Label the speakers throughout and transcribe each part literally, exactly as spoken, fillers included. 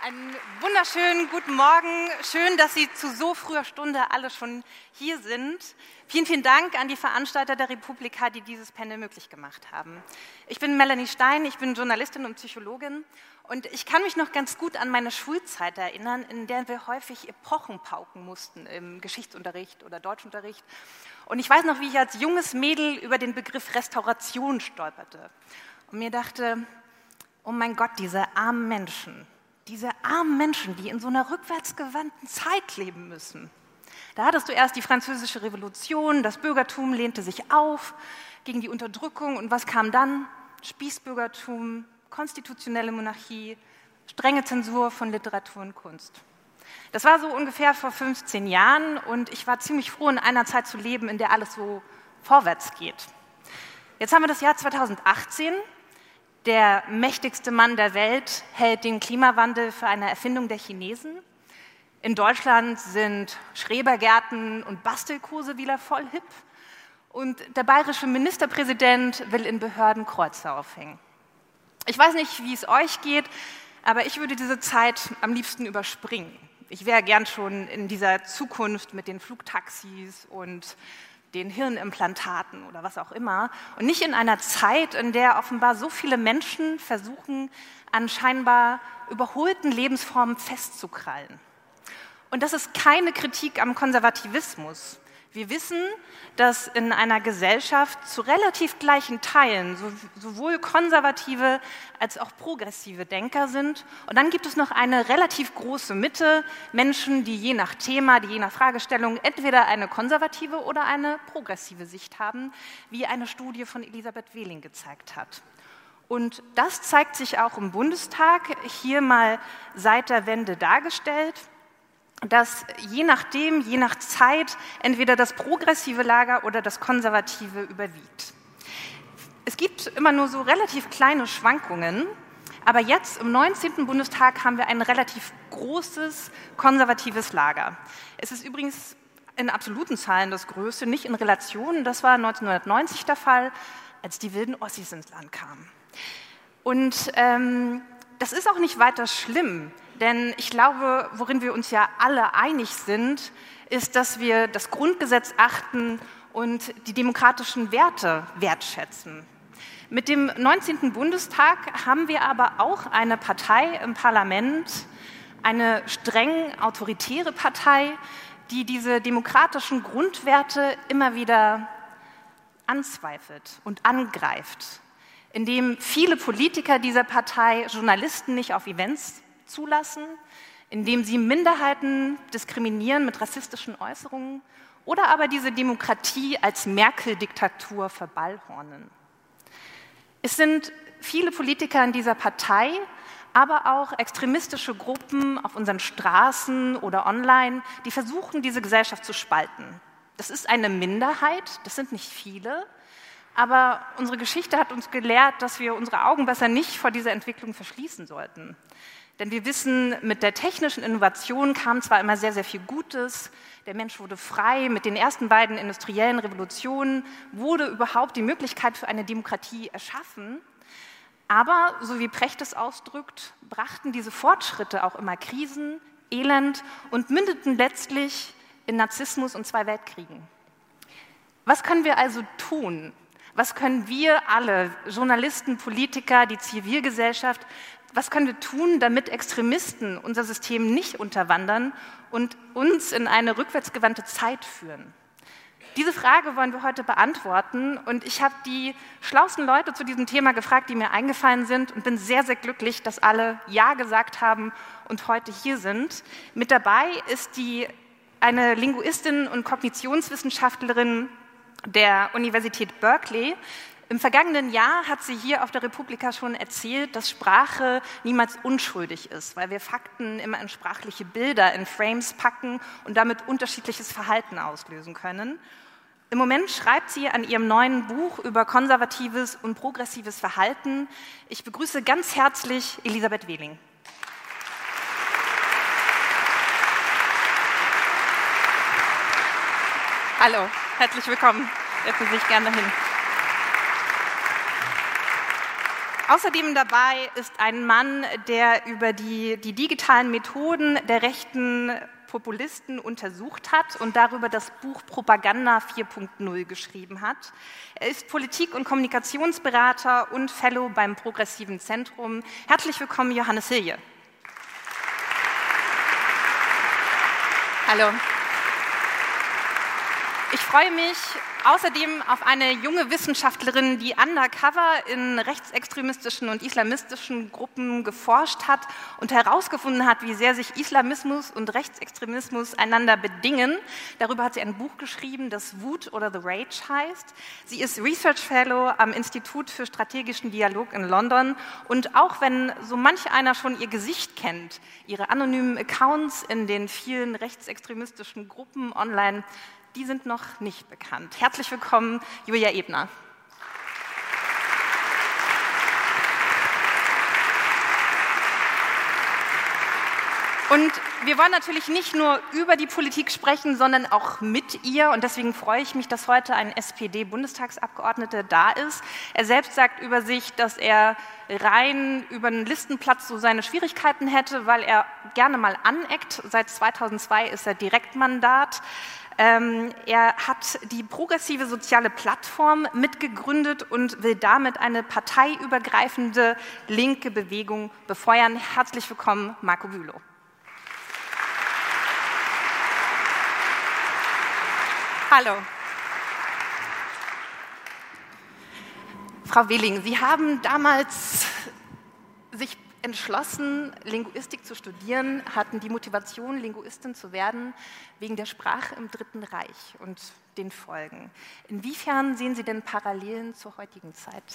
Speaker 1: Einen wunderschönen guten Morgen. Schön, dass Sie zu so früher Stunde alle schon hier sind. Vielen, vielen Dank an die Veranstalter der Republika, die dieses Panel möglich gemacht haben. Ich bin Melanie Stein, ich bin Journalistin und Psychologin und ich kann mich noch ganz gut an meine Schulzeit erinnern, in der wir häufig Epochen pauken mussten im Geschichtsunterricht oder Deutschunterricht. Und ich weiß noch, wie ich als junges Mädel über den Begriff Restauration stolperte und mir dachte, oh mein Gott, diese armen Menschen. Diese armen Menschen, die in so einer rückwärtsgewandten Zeit leben müssen. Da hattest du erst die Französische Revolution, das Bürgertum lehnte sich auf gegen die Unterdrückung und was kam dann? Spießbürgertum, konstitutionelle Monarchie, strenge Zensur von Literatur und Kunst. Das war so ungefähr vor fünfzehn Jahren und ich war ziemlich froh, in einer Zeit zu leben, in der alles so vorwärts geht. Jetzt haben wir das Jahr zweitausendachtzehn. Der mächtigste Mann der Welt hält den Klimawandel für eine Erfindung der Chinesen. In Deutschland sind Schrebergärten und Bastelkurse wieder voll hip. Und der bayerische Ministerpräsident will in Behörden Kreuze aufhängen. Ich weiß nicht, wie es euch geht, aber ich würde diese Zeit am liebsten überspringen. Ich wäre gern schon in dieser Zukunft mit den Flugtaxis und den Hirnimplantaten oder was auch immer und nicht in einer Zeit, in der offenbar so viele Menschen versuchen, an scheinbar überholten Lebensformen festzukrallen. Und das ist keine Kritik am Konservativismus. Wir wissen, dass in einer Gesellschaft zu relativ gleichen Teilen sowohl konservative als auch progressive Denker sind. Und dann gibt es noch eine relativ große Mitte, Menschen, die je nach Thema, die je nach Fragestellung entweder eine konservative oder eine progressive Sicht haben, wie eine Studie von Elisabeth Wehling gezeigt hat. Und das zeigt sich auch im Bundestag, hier mal seit der Wende dargestellt, dass je nachdem, je nach Zeit, entweder das progressive Lager oder das konservative überwiegt. Es gibt immer nur so relativ kleine Schwankungen, aber jetzt im neunzehnten Bundestag haben wir ein relativ großes konservatives Lager. Es ist übrigens in absoluten Zahlen das größte, nicht in Relationen. Das war neunzehnhundertneunzig der Fall, als die wilden Ossis ins Land kamen. Und ähm, das ist auch nicht weiter schlimm. Denn ich glaube, worin wir uns ja alle einig sind, ist, dass wir das Grundgesetz achten und die demokratischen Werte wertschätzen. Mit dem neunzehnten Bundestag haben wir aber auch eine Partei im Parlament, eine streng autoritäre Partei, die diese demokratischen Grundwerte immer wieder anzweifelt und angreift, indem viele Politiker dieser Partei Journalisten nicht auf Events zulassen, indem sie Minderheiten diskriminieren mit rassistischen Äußerungen oder aber diese Demokratie als Merkel-Diktatur verballhornen. Es sind viele Politiker in dieser Partei, aber auch extremistische Gruppen auf unseren Straßen oder online, die versuchen, diese Gesellschaft zu spalten. Das ist eine Minderheit, das sind nicht viele, aber unsere Geschichte hat uns gelehrt, dass wir unsere Augen besser nicht vor dieser Entwicklung verschließen sollten. Denn wir wissen, mit der technischen Innovation kam zwar immer sehr, sehr viel Gutes, der Mensch wurde frei, mit den ersten beiden industriellen Revolutionen wurde überhaupt die Möglichkeit für eine Demokratie erschaffen, aber, so wie Precht es ausdrückt, brachten diese Fortschritte auch immer Krisen, Elend und mündeten letztlich in Narzissmus und zwei Weltkriegen. Was können wir also tun? Was können wir alle, Journalisten, Politiker, die Zivilgesellschaft, was können wir tun, damit Extremisten unser System nicht unterwandern und uns in eine rückwärtsgewandte Zeit führen? Diese Frage wollen wir heute beantworten und ich habe die schlauesten Leute zu diesem Thema gefragt, die mir eingefallen sind und bin sehr, sehr glücklich, dass alle Ja gesagt haben und heute hier sind. Mit dabei ist die, eine Linguistin und Kognitionswissenschaftlerin der Universität Berkeley. Im vergangenen Jahr hat sie hier auf der Republika schon erzählt, dass Sprache niemals unschuldig ist, weil wir Fakten immer in sprachliche Bilder, in Frames packen und damit unterschiedliches Verhalten auslösen können. Im Moment schreibt sie an ihrem neuen Buch über konservatives und progressives Verhalten. Ich begrüße ganz herzlich Elisabeth Wehling. Hallo, herzlich willkommen. Setzen Sie sich gerne hin. Außerdem dabei ist ein Mann, der über die, die digitalen Methoden der rechten Populisten untersucht hat und darüber das Buch Propaganda vier Punkt null geschrieben hat. Er ist Politik- und Kommunikationsberater und Fellow beim Progressiven Zentrum. Herzlich willkommen, Johannes Hilje. Hallo. Ich freue mich außerdem auf eine junge Wissenschaftlerin, die undercover in rechtsextremistischen und islamistischen Gruppen geforscht hat und herausgefunden hat, wie sehr sich Islamismus und Rechtsextremismus einander bedingen. Darüber hat sie ein Buch geschrieben, das Wut oder The Rage heißt. Sie ist Research Fellow am Institut für strategischen Dialog in London. Und auch wenn so manch einer schon ihr Gesicht kennt, ihre anonymen Accounts in den vielen rechtsextremistischen Gruppen online, die sind noch nicht bekannt. Herzlich willkommen, Julia Ebner. Und wir wollen natürlich nicht nur über die Politik sprechen, sondern auch mit ihr. Und deswegen freue ich mich, dass heute ein S P D-Bundestagsabgeordneter da ist. Er selbst sagt über sich, dass er rein über einen Listenplatz so seine Schwierigkeiten hätte, weil er gerne mal aneckt. Seit zweitausendzwei ist er Direktmandat. Ähm, er hat die Progressive Soziale Plattform mitgegründet und will damit eine parteiübergreifende linke Bewegung befeuern. Herzlich willkommen, Marco Bülow. Hallo. Frau Wehling, Sie haben damals sich entschlossen, Linguistik zu studieren, hatten die Motivation, Linguistin zu werden, wegen der Sprache im Dritten Reich und den Folgen. Inwiefern sehen Sie denn Parallelen zur heutigen Zeit?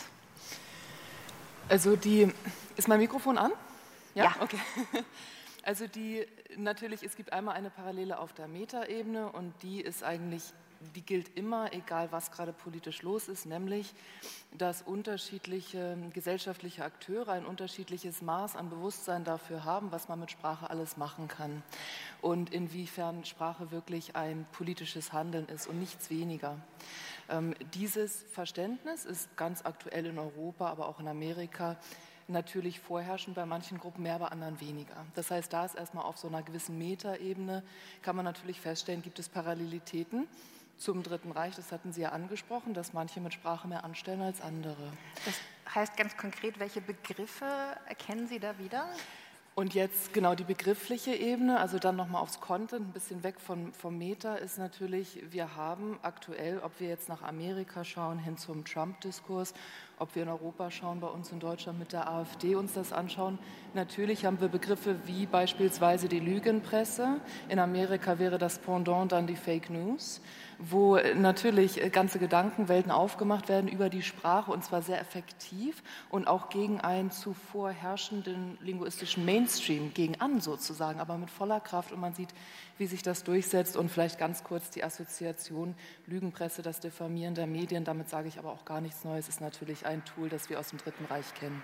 Speaker 2: Also die, ist mein Mikrofon an?
Speaker 1: Ja. Ja.
Speaker 2: Okay. Also die, natürlich, es gibt einmal eine Parallele auf der Metaebene und die ist eigentlich, die gilt immer, egal was gerade politisch los ist, nämlich, dass unterschiedliche gesellschaftliche Akteure ein unterschiedliches Maß an Bewusstsein dafür haben, was man mit Sprache alles machen kann und inwiefern Sprache wirklich ein politisches Handeln ist und nichts weniger. Ähm, dieses Verständnis ist ganz aktuell in Europa, aber auch in Amerika natürlich vorherrschend, bei manchen Gruppen mehr, bei anderen weniger. Das heißt, da ist erstmal auf so einer gewissen Metaebene, kann man natürlich feststellen, gibt es Parallelitäten zum Dritten Reich, das hatten Sie ja angesprochen, dass manche mit Sprache mehr anstellen als andere.
Speaker 1: Das heißt ganz konkret, welche Begriffe erkennen Sie da wieder?
Speaker 2: Und jetzt genau die begriffliche Ebene, also dann nochmal aufs Content, ein bisschen weg von, vom Meta, ist natürlich, wir haben aktuell, ob wir jetzt nach Amerika schauen, hin zum Trump-Diskurs, ob wir in Europa schauen, bei uns in Deutschland mit der AfD uns das anschauen, natürlich haben wir Begriffe wie beispielsweise die Lügenpresse. In Amerika wäre das Pendant dann die Fake News, wo natürlich ganze Gedankenwelten aufgemacht werden über die Sprache und zwar sehr effektiv und auch gegen einen zuvor herrschenden linguistischen Mainstream gegen an sozusagen, aber mit voller Kraft und man sieht, wie sich das durchsetzt und vielleicht ganz kurz die Assoziation Lügenpresse, das Diffamieren der Medien, damit sage ich aber auch gar nichts Neues, ist natürlich ein Tool, das wir aus dem Dritten Reich kennen.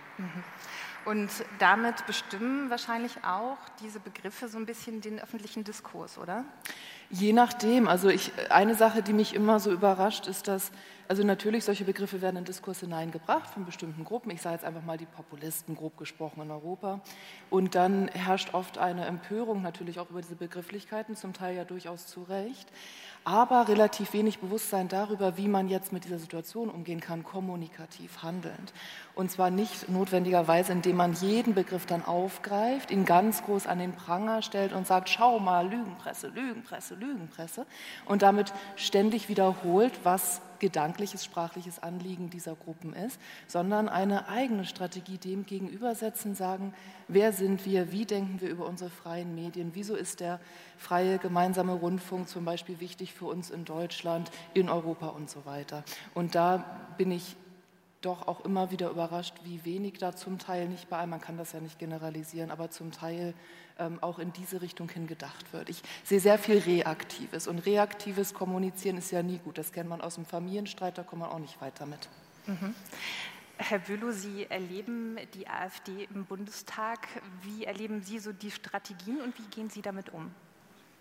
Speaker 1: Und damit bestimmen wahrscheinlich auch diese Begriffe so ein bisschen den öffentlichen Diskurs, oder?
Speaker 2: Je nachdem. Also ich, eine Sache, die mich immer so überrascht, ist, dass also natürlich solche Begriffe werden in Diskurs hineingebracht von bestimmten Gruppen. Ich sage jetzt einfach mal die Populisten, grob gesprochen in Europa. Und dann herrscht oft eine Empörung natürlich auch über diese Begrifflichkeiten, zum Teil ja durchaus zu Recht. Aber relativ wenig Bewusstsein darüber, wie man jetzt mit dieser Situation umgehen kann, kommunikativ handelnd. Und zwar nicht notwendigerweise, indem man jeden Begriff dann aufgreift, ihn ganz groß an den Pranger stellt und sagt, schau mal, Lügenpresse, Lügenpresse, Lügenpresse. Und damit ständig wiederholt, was gedankliches, sprachliches Anliegen dieser Gruppen ist, sondern eine eigene Strategie dem gegenübersetzen, sagen, wer sind wir, wie denken wir über unsere freien Medien, wieso ist der freie gemeinsame Rundfunk zum Beispiel wichtig für uns in Deutschland, in Europa und so weiter. Und da bin ich doch auch immer wieder überrascht, wie wenig da zum Teil, nicht bei allem, man kann das ja nicht generalisieren, aber zum Teil ähm, auch in diese Richtung hin gedacht wird. Ich sehe sehr viel Reaktives und reaktives Kommunizieren ist ja nie gut. Das kennt man aus dem Familienstreit, da kommt man auch nicht weiter mit.
Speaker 1: Mhm. Herr Bülow, Sie erleben die AfD im Bundestag. Wie erleben Sie so die Strategien und wie gehen Sie damit um?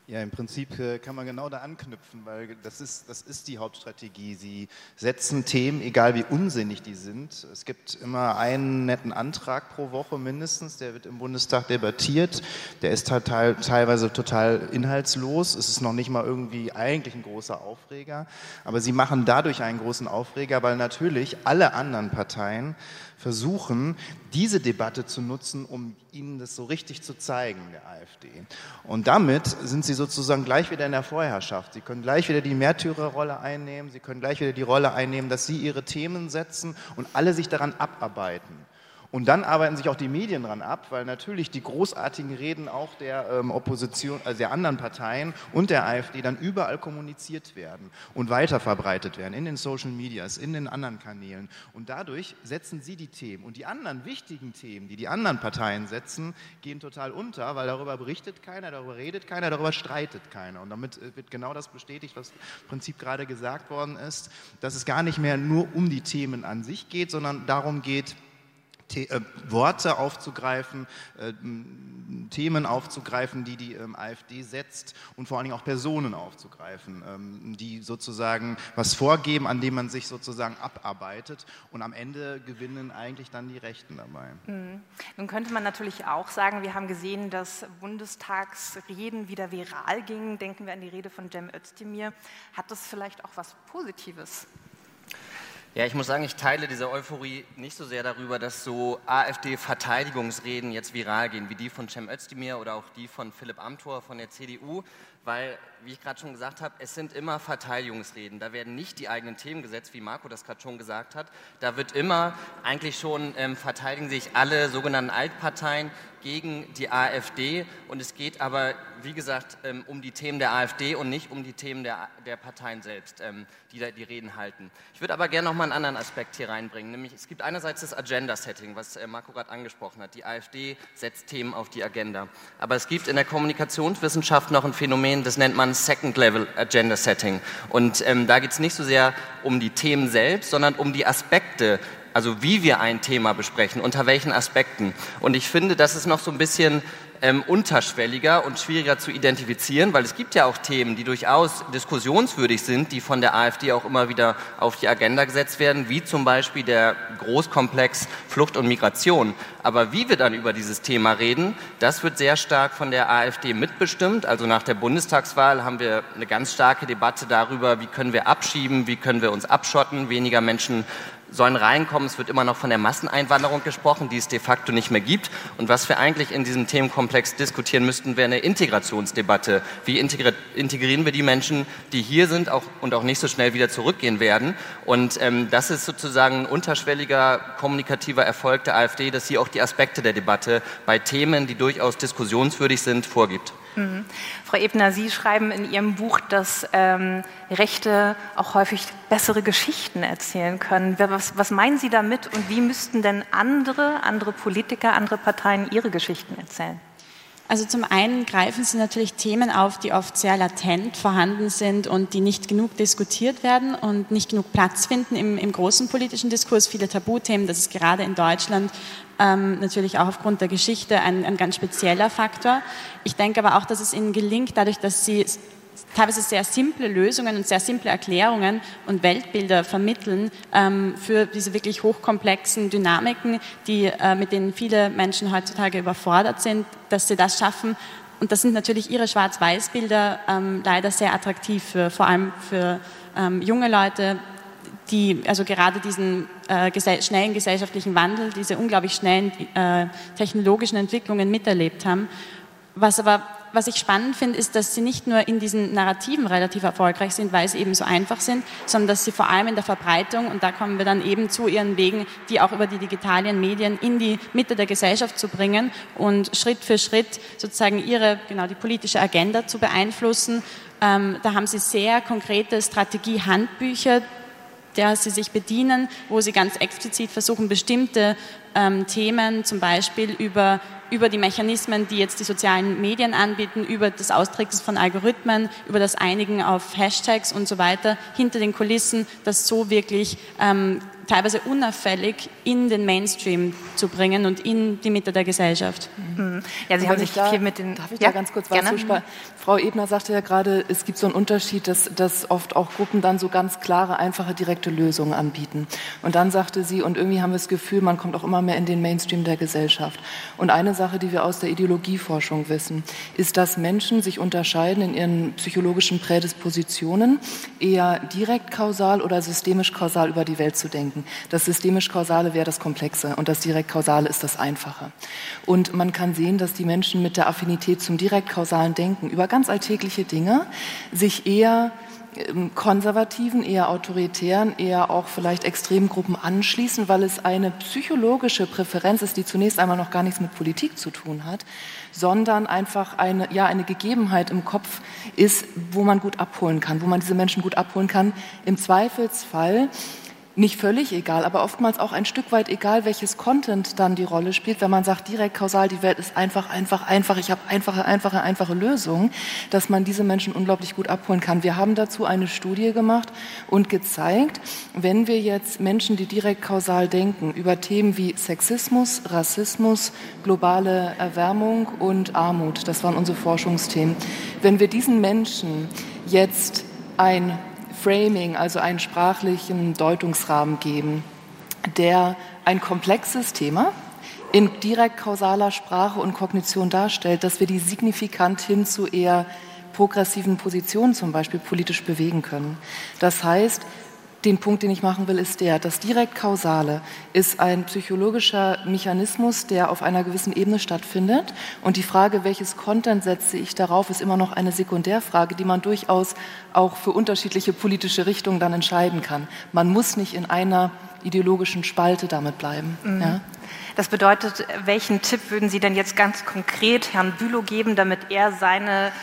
Speaker 3: Ja, im Prinzip äh, kann man genau da anknüpfen, weil das ist, das ist die Hauptstrategie. Sie setzen Themen, egal wie unsinnig die sind. Es gibt immer einen netten Antrag pro Woche mindestens, der wird im Bundestag debattiert. Der ist total, teilweise total inhaltslos. Es ist noch nicht mal irgendwie eigentlich ein großer Aufreger. Aber sie machen dadurch einen großen Aufreger, weil natürlich alle anderen Parteien versuchen, diese Debatte zu nutzen, um ihnen das so richtig zu zeigen, der AfD. Und damit sind sie sozusagen gleich wieder in der Vorherrschaft. Sie können gleich wieder die Märtyrerrolle einnehmen, sie können gleich wieder die Rolle einnehmen, dass sie ihre Themen setzen und alle sich daran abarbeiten. Und dann arbeiten sich auch die Medien dran ab, weil natürlich die großartigen Reden auch der ähm, Opposition, also der anderen Parteien und der AfD dann überall kommuniziert werden und weiterverbreitet werden in den Social Medias, in den anderen Kanälen. Und dadurch setzen sie die Themen. Und die anderen wichtigen Themen, die die anderen Parteien setzen, gehen total unter, weil darüber berichtet keiner, darüber redet keiner, darüber streitet keiner. Und damit wird genau das bestätigt, was im Prinzip gerade gesagt worden ist, dass es gar nicht mehr nur um die Themen an sich geht, sondern darum geht, The- äh, Worte aufzugreifen, äh, Themen aufzugreifen, die die ähm, AfD setzt und vor allen Dingen auch Personen aufzugreifen, ähm, die sozusagen was vorgeben, an dem man sich sozusagen abarbeitet und am Ende gewinnen eigentlich dann die Rechten dabei.
Speaker 1: Mhm. Nun könnte man natürlich auch sagen, wir haben gesehen, dass Bundestagsreden wieder viral gingen. Denken wir an die Rede von Cem Özdemir. Hat das vielleicht auch was Positives?
Speaker 4: Ja, ich muss sagen, ich teile diese Euphorie nicht so sehr darüber, dass so AfD-Verteidigungsreden jetzt viral gehen, wie die von Cem Özdemir oder auch die von Philipp Amthor von der C D U, weil, wie ich gerade schon gesagt habe, es sind immer Verteidigungsreden. Da werden nicht die eigenen Themen gesetzt, wie Marco das gerade schon gesagt hat. Da wird immer eigentlich schon, ähm, verteidigen sich alle sogenannten Altparteien gegen die AfD und es geht aber, wie gesagt, ähm, um die Themen der AfD und nicht um die Themen der, der Parteien selbst, ähm, die da die Reden halten. Ich würde aber gerne noch mal einen anderen Aspekt hier reinbringen, nämlich es gibt einerseits das Agenda-Setting, was äh, Marco gerade angesprochen hat. Die AfD setzt Themen auf die Agenda. Aber es gibt in der Kommunikationswissenschaft noch ein Phänomen, das nennt man Second-Level-Agenda-Setting. Und ähm, da geht es nicht so sehr um die Themen selbst, sondern um die Aspekte, also wie wir ein Thema besprechen, unter welchen Aspekten. Und ich finde, das ist noch so ein bisschen ähm, unterschwelliger und schwieriger zu identifizieren, weil es gibt ja auch Themen, die durchaus diskussionswürdig sind, die von der AfD auch immer wieder auf die Agenda gesetzt werden, wie zum Beispiel der Großkomplex Flucht und Migration. Aber wie wir dann über dieses Thema reden, das wird sehr stark von der AfD mitbestimmt. Also nach der Bundestagswahl haben wir eine ganz starke Debatte darüber, wie können wir abschieben, wie können wir uns abschotten, weniger Menschen sollen reinkommen. Es wird immer noch von der Masseneinwanderung gesprochen, die es de facto nicht mehr gibt. Und was wir eigentlich in diesem Themenkomplex diskutieren müssten, wäre eine Integrationsdebatte. Wie integri- integrieren wir die Menschen, die hier sind auch, und auch nicht so schnell wieder zurückgehen werden? Und ähm, das ist sozusagen ein unterschwelliger kommunikativer Erfolg der AfD, dass sie auch die Aspekte der Debatte bei Themen, die durchaus diskussionswürdig sind, vorgibt.
Speaker 1: Mhm. Frau Ebner, Sie schreiben in Ihrem Buch, dass ähm, Rechte auch häufig bessere Geschichten erzählen können. Was, was meinen Sie damit und wie müssten denn andere, andere Politiker, andere Parteien ihre Geschichten erzählen?
Speaker 5: Also zum einen greifen sie natürlich Themen auf, die oft sehr latent vorhanden sind und die nicht genug diskutiert werden und nicht genug Platz finden im, im großen politischen Diskurs. Viele Tabuthemen, das ist gerade in Deutschland ähm, natürlich auch aufgrund der Geschichte ein, ein ganz spezieller Faktor. Ich denke aber auch, dass es ihnen gelingt, dadurch, dass sie teilweise sehr simple Lösungen und sehr simple Erklärungen und Weltbilder vermitteln ähm, für diese wirklich hochkomplexen Dynamiken, die, äh, mit denen viele Menschen heutzutage überfordert sind, dass sie das schaffen. Und das sind natürlich ihre Schwarz-Weiß-Bilder ähm, leider sehr attraktiv, für, vor allem für ähm, junge Leute, die also gerade diesen äh, gesell- schnellen gesellschaftlichen Wandel, diese unglaublich schnellen äh, technologischen Entwicklungen miterlebt haben. Was aber Was ich spannend finde, ist, dass sie nicht nur in diesen Narrativen relativ erfolgreich sind, weil sie eben so einfach sind, sondern dass sie vor allem in der Verbreitung, und da kommen wir dann eben zu ihren Wegen, die auch über die digitalen Medien in die Mitte der Gesellschaft zu bringen und Schritt für Schritt sozusagen ihre, genau die politische Agenda zu beeinflussen. Ähm, da haben sie sehr konkrete Strategiehandbücher, der sie sich bedienen, wo sie ganz explizit versuchen, bestimmte ähm, Themen, zum Beispiel über über die Mechanismen, die jetzt die sozialen Medien anbieten, über das Austricksen von Algorithmen, über das Einigen auf Hashtags und so weiter, hinter den Kulissen, das so wirklich ähm, teilweise unauffällig in den Mainstream zu bringen und in die Mitte der Gesellschaft.
Speaker 1: Mhm. Ja, Sie haben sich
Speaker 2: da,
Speaker 1: viel mit den...
Speaker 2: Darf ich
Speaker 1: ja,
Speaker 2: da ganz kurz was zu? Frau Ebner sagte ja gerade, es gibt so einen Unterschied, dass, dass oft auch Gruppen dann so ganz klare, einfache, direkte Lösungen anbieten. Und dann sagte sie, und irgendwie haben wir das Gefühl, man kommt auch immer mehr in den Mainstream der Gesellschaft. Und eine Sache, die wir aus der Ideologieforschung wissen, ist, dass Menschen sich unterscheiden in ihren psychologischen Prädispositionen, eher direkt kausal oder systemisch kausal über die Welt zu denken. Das systemisch-kausale wäre das Komplexe und das direkt-kausale ist das Einfache. Und man kann sehen, dass die Menschen mit der Affinität zum direkt-kausalen Denken über ganz alltägliche Dinge sich eher konservativen, eher autoritären, eher auch vielleicht extremen Gruppen anschließen, weil es eine psychologische Präferenz ist, die zunächst einmal noch gar nichts mit Politik zu tun hat, sondern einfach eine, ja, eine Gegebenheit im Kopf ist, wo man gut abholen kann, wo man diese Menschen gut abholen kann. Im Zweifelsfall nicht völlig egal, aber oftmals auch ein Stück weit egal, welches Content dann die Rolle spielt, wenn man sagt, direkt kausal, die Welt ist einfach, einfach, einfach, ich habe einfache, einfache, einfache Lösungen, dass man diese Menschen unglaublich gut abholen kann. Wir haben dazu eine Studie gemacht und gezeigt, wenn wir jetzt Menschen, die direkt kausal denken, über Themen wie Sexismus, Rassismus, globale Erwärmung und Armut, das waren unsere Forschungsthemen, wenn wir diesen Menschen jetzt ein Framing, also einen sprachlichen Deutungsrahmen geben, der ein komplexes Thema in direkt kausaler Sprache und Kognition darstellt, dass wir die signifikant hin zu eher progressiven Positionen zum Beispiel politisch bewegen können. Das heißt, den Punkt, den ich machen will, ist der, das direkt-kausale ist ein psychologischer Mechanismus, der auf einer gewissen Ebene stattfindet. Und die Frage, welches Content setze ich darauf, ist immer noch eine Sekundärfrage, die man durchaus auch für unterschiedliche politische Richtungen dann entscheiden kann. Man muss nicht in einer ideologischen Spalte damit bleiben. Mhm. Ja?
Speaker 1: Das bedeutet, welchen Tipp würden Sie denn jetzt ganz konkret Herrn Bülow geben, damit er seine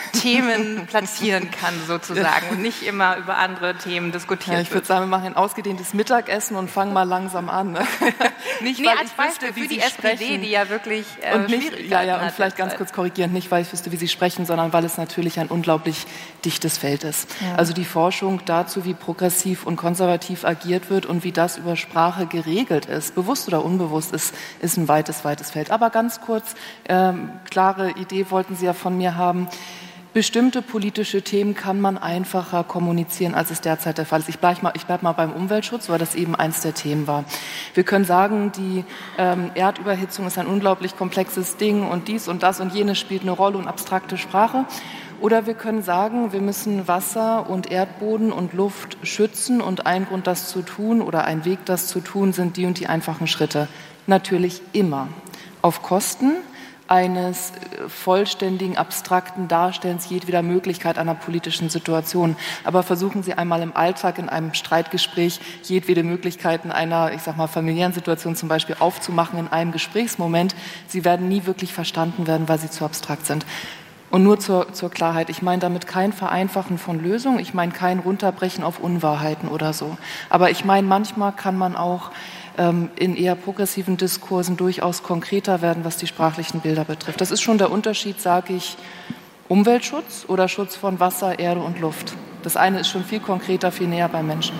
Speaker 1: Themen platzieren kann sozusagen und nicht immer über andere Themen diskutieren.
Speaker 2: Ja, ich würde sagen, wir machen ein ausgedehntes Mittagessen und fangen mal langsam an. Ne?
Speaker 1: Nicht, nee, weil als ich Beispiel wüsste, wie für die Sie S P D, sprechen. Die ja wirklich äh,
Speaker 2: und nicht, ja, ja, und vielleicht ganz kurz korrigierend, nicht weil ich wüsste, wie Sie sprechen, sondern weil es natürlich ein unglaublich dichtes Feld ist. Ja. Also die Forschung dazu, wie progressiv und konservativ agiert wird und wie das über Sprache geregelt ist, bewusst oder unbewusst, ist, ist ein weites, weites Feld. Aber ganz kurz, ähm, klare Idee wollten Sie ja von mir haben. Bestimmte politische Themen kann man einfacher kommunizieren, als es derzeit der Fall ist. Ich bleibe mal, ich bleib mal beim Umweltschutz, weil das eben eins der Themen war. Wir können sagen, die ähm, Erdüberhitzung ist ein unglaublich komplexes Ding und dies und das und jenes spielt eine Rolle und abstrakte Sprache. Oder wir können sagen, wir müssen Wasser und Erdboden und Luft schützen und ein Grund, das zu tun oder ein Weg, das zu tun, sind die und die einfachen Schritte. Natürlich immer auf Kosten eines vollständigen, abstrakten Darstellens jedweder Möglichkeit einer politischen Situation. Aber versuchen Sie einmal im Alltag, in einem Streitgespräch, jedwede Möglichkeiten einer, ich sag mal, familiären Situation zum Beispiel aufzumachen in einem Gesprächsmoment. Sie werden nie wirklich verstanden werden, weil sie zu abstrakt sind. Und nur zur, zur Klarheit, ich meine damit kein Vereinfachen von Lösungen, ich meine kein Runterbrechen auf Unwahrheiten oder so. Aber ich meine, manchmal kann man auch in eher progressiven Diskursen durchaus konkreter werden, was die sprachlichen Bilder betrifft. Das ist schon der Unterschied, sage ich, Umweltschutz oder Schutz von Wasser, Erde und Luft. Das eine ist schon viel konkreter, viel näher beim Menschen.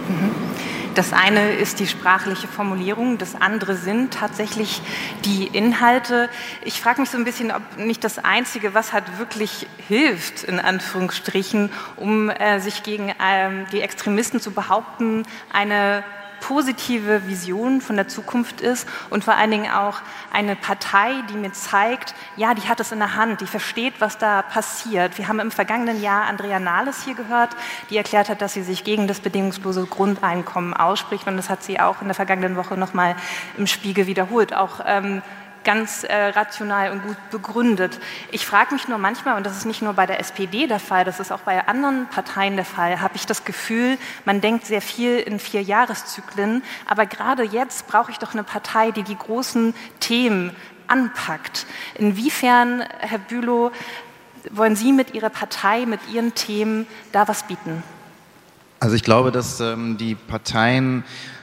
Speaker 1: Das eine ist die sprachliche Formulierung, das andere sind tatsächlich die Inhalte. Ich frage mich so ein bisschen, ob nicht das Einzige, was halt wirklich hilft, in Anführungsstrichen, um äh, sich gegen ähm, die Extremisten zu behaupten, eine positive Vision von der Zukunft ist und vor allen Dingen auch eine Partei, die mir zeigt, ja, die hat es in der Hand, die versteht, was da passiert. Wir haben im vergangenen Jahr Andrea Nahles hier gehört, die erklärt hat, dass sie sich gegen das bedingungslose Grundeinkommen ausspricht und das hat sie auch in der vergangenen Woche nochmal im Spiegel wiederholt, auch ähm, ganz äh, rational und gut begründet. Ich frage mich nur manchmal, und das ist nicht nur bei der S P D der Fall, das ist auch bei anderen Parteien der Fall, habe ich das Gefühl, man denkt sehr viel in Vierjahreszyklen, aber gerade jetzt brauche ich doch eine Partei, die die großen Themen anpackt. Inwiefern, Herr Bülow, wollen Sie mit Ihrer Partei, mit Ihren Themen da was bieten?
Speaker 3: Also ich glaube, dass ähm, die Parteien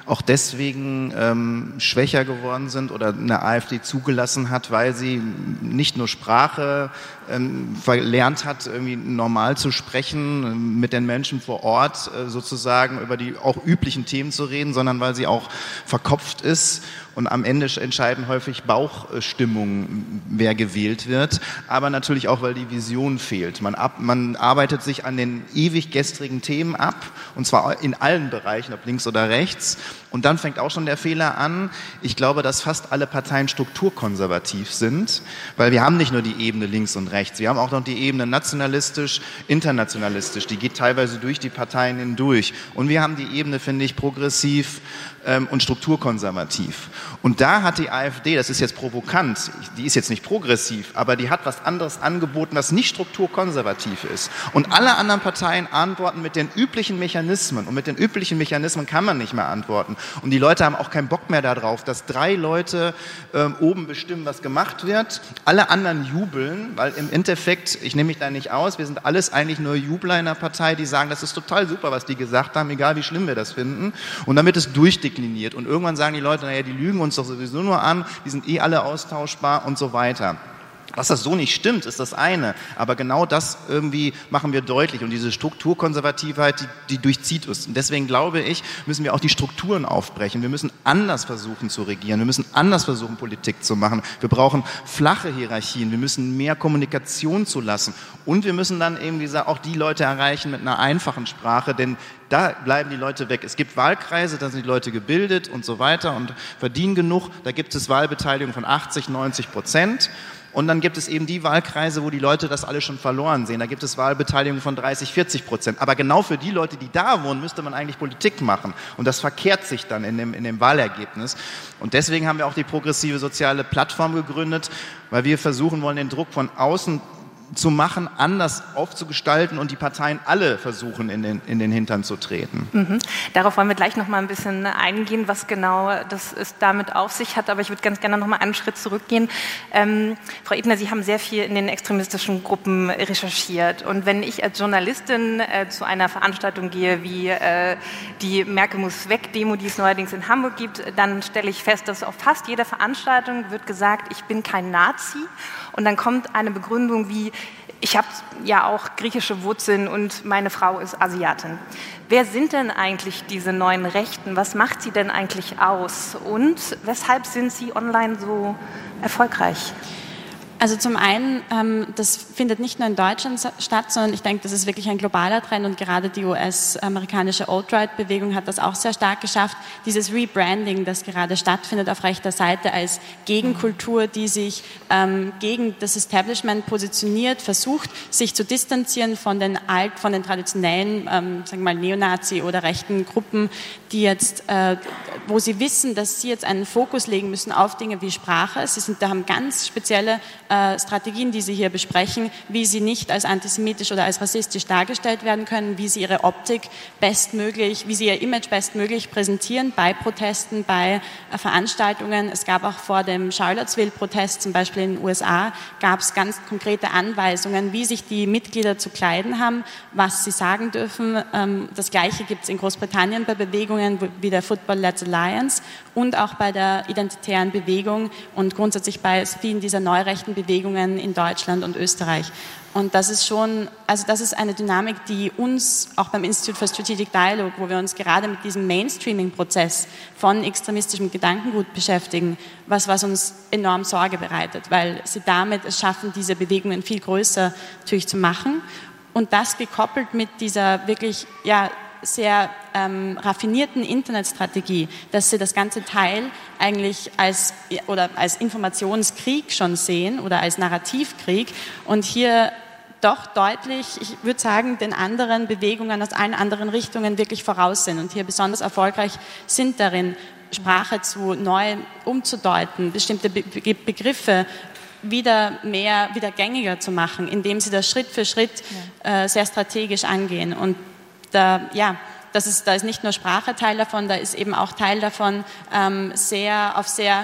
Speaker 3: auch deswegen ähm, schwächer geworden sind oder eine AfD zugelassen hat, weil sie nicht nur Sprache ähm, verlernt hat, irgendwie normal zu sprechen, mit den Menschen vor Ort äh, sozusagen über die auch üblichen Themen zu reden, sondern weil sie auch verkopft ist. Und am Ende entscheiden häufig Bauchstimmungen, wer gewählt wird. Aber natürlich auch, weil die Vision fehlt. Man, ab, man arbeitet sich an den ewig gestrigen Themen ab. Und zwar in allen Bereichen, ob links oder rechts. Und dann fängt auch schon der Fehler an. Ich glaube, dass fast alle Parteien strukturkonservativ sind. Weil wir haben nicht nur die Ebene links und rechts. Wir haben auch noch die Ebene nationalistisch, internationalistisch. Die geht teilweise durch die Parteien hindurch. Und wir haben die Ebene, finde ich, progressiv ähm, und strukturkonservativ. Und da hat die AfD, das ist jetzt provokant, die ist jetzt nicht progressiv, aber die hat was anderes angeboten, was nicht strukturkonservativ ist. Und alle anderen Parteien antworten mit den üblichen Mechanismen. Und mit den üblichen Mechanismen kann man nicht mehr antworten. Und die Leute haben auch keinen Bock mehr darauf, dass drei Leute ähm, oben bestimmen, was gemacht wird. Alle anderen jubeln, weil im Endeffekt, ich nehme mich da nicht aus, wir sind alles eigentlich nur Jubler in der Partei, die sagen, das ist total super, was die gesagt haben, egal wie schlimm wir das finden. Und dann wird es durchdekliniert. Und irgendwann sagen die Leute, naja, die lügen uns doch sowieso nur an, die sind eh alle austauschbar und so weiter. Dass das so nicht stimmt, ist das eine. Aber genau das irgendwie machen wir deutlich. Und diese Strukturkonservativheit, die, die durchzieht uns. Und deswegen glaube ich, müssen wir auch die Strukturen aufbrechen. Wir müssen anders versuchen zu regieren. Wir müssen anders versuchen, Politik zu machen. Wir brauchen flache Hierarchien. Wir müssen mehr Kommunikation zulassen. Und wir müssen dann eben, wie gesagt, auch die Leute erreichen mit einer einfachen Sprache. Denn da bleiben die Leute weg. Es gibt Wahlkreise, da sind die Leute gebildet und so weiter und verdienen genug. Da gibt es Wahlbeteiligung von achtzig, neunzig Prozent. Und dann gibt es eben die Wahlkreise, wo die Leute das alle schon verloren sehen. Da gibt es Wahlbeteiligung von dreißig, vierzig Prozent. Aber genau für die Leute, die da wohnen, müsste man eigentlich Politik machen. Und das verkehrt sich dann in dem, in dem Wahlergebnis. Und deswegen haben wir auch die progressive soziale Plattform gegründet, weil wir versuchen wollen, den Druck von außen zu machen, anders aufzugestalten und die Parteien alle versuchen, in den, in den Hintern zu treten.
Speaker 1: Mhm. Darauf wollen wir gleich noch mal ein bisschen eingehen, was genau das ist, damit auf sich hat. Aber ich würde ganz gerne noch mal einen Schritt zurückgehen. Ähm, Frau Ebner, Sie haben sehr viel in den extremistischen Gruppen recherchiert. Und wenn ich als Journalistin äh, zu einer Veranstaltung gehe, wie äh, die Merkel muss weg Demo, die es neuerdings in Hamburg gibt, dann stelle ich fest, dass auf fast jeder Veranstaltung wird gesagt, ich bin kein Nazi. Und dann kommt eine Begründung wie, ich habe ja auch griechische Wurzeln und meine Frau ist Asiatin. Wer sind denn eigentlich diese neuen Rechten? Was macht sie denn eigentlich aus? Und weshalb sind sie online so erfolgreich?
Speaker 5: Also zum einen, ähm, das findet nicht nur in Deutschland statt, sondern ich denke, das ist wirklich ein globaler Trend und gerade die U S-amerikanische Alt-Right-Bewegung hat das auch sehr stark geschafft. Dieses Rebranding, das gerade stattfindet auf rechter Seite als Gegenkultur, die sich ähm, gegen das Establishment positioniert, versucht, sich zu distanzieren von den alt, von den traditionellen, ähm, sagen wir mal, Neonazi- oder rechten Gruppen, die jetzt, äh, wo sie wissen, dass sie jetzt einen Fokus legen müssen auf Dinge wie Sprache. Sie sind, da haben ganz spezielle Strategien, die Sie hier besprechen, wie sie nicht als antisemitisch oder als rassistisch dargestellt werden können, wie sie ihre Optik bestmöglich, wie sie ihr Image bestmöglich präsentieren bei Protesten, bei Veranstaltungen. Es gab auch vor dem Charlottesville-Protest, zum Beispiel in den U S A, gab es ganz konkrete Anweisungen, wie sich die Mitglieder zu kleiden haben, was sie sagen dürfen. Das Gleiche gibt es in Großbritannien bei Bewegungen wie der Football Let's Alliance und auch bei der identitären Bewegung und grundsätzlich bei vielen dieser neurechten Bewegungen in Deutschland und Österreich. Und das ist schon, also das ist eine Dynamik, die uns auch beim Institute for Strategic Dialogue, wo wir uns gerade mit diesem Mainstreaming-Prozess von extremistischem Gedankengut beschäftigen, was, was uns enorm Sorge bereitet, weil sie damit es schaffen, diese Bewegungen viel größer natürlich zu machen. Und das gekoppelt mit dieser wirklich, ja, sehr ähm, raffinierten Internetstrategie, dass sie das ganze Teil eigentlich als, oder als Informationskrieg schon sehen oder als Narrativkrieg und hier doch deutlich, ich würde sagen, den anderen Bewegungen aus allen anderen Richtungen wirklich voraus sind und hier besonders erfolgreich sind darin, Sprache zu neu umzudeuten, bestimmte Be- Begriffe wieder mehr, wieder gängiger zu machen, indem sie das Schritt für Schritt ja. äh, sehr strategisch angehen. Und Da, ja, das ist, da ist nicht nur Sprache Teil davon, da ist eben auch Teil davon, ähm, sehr, auf sehr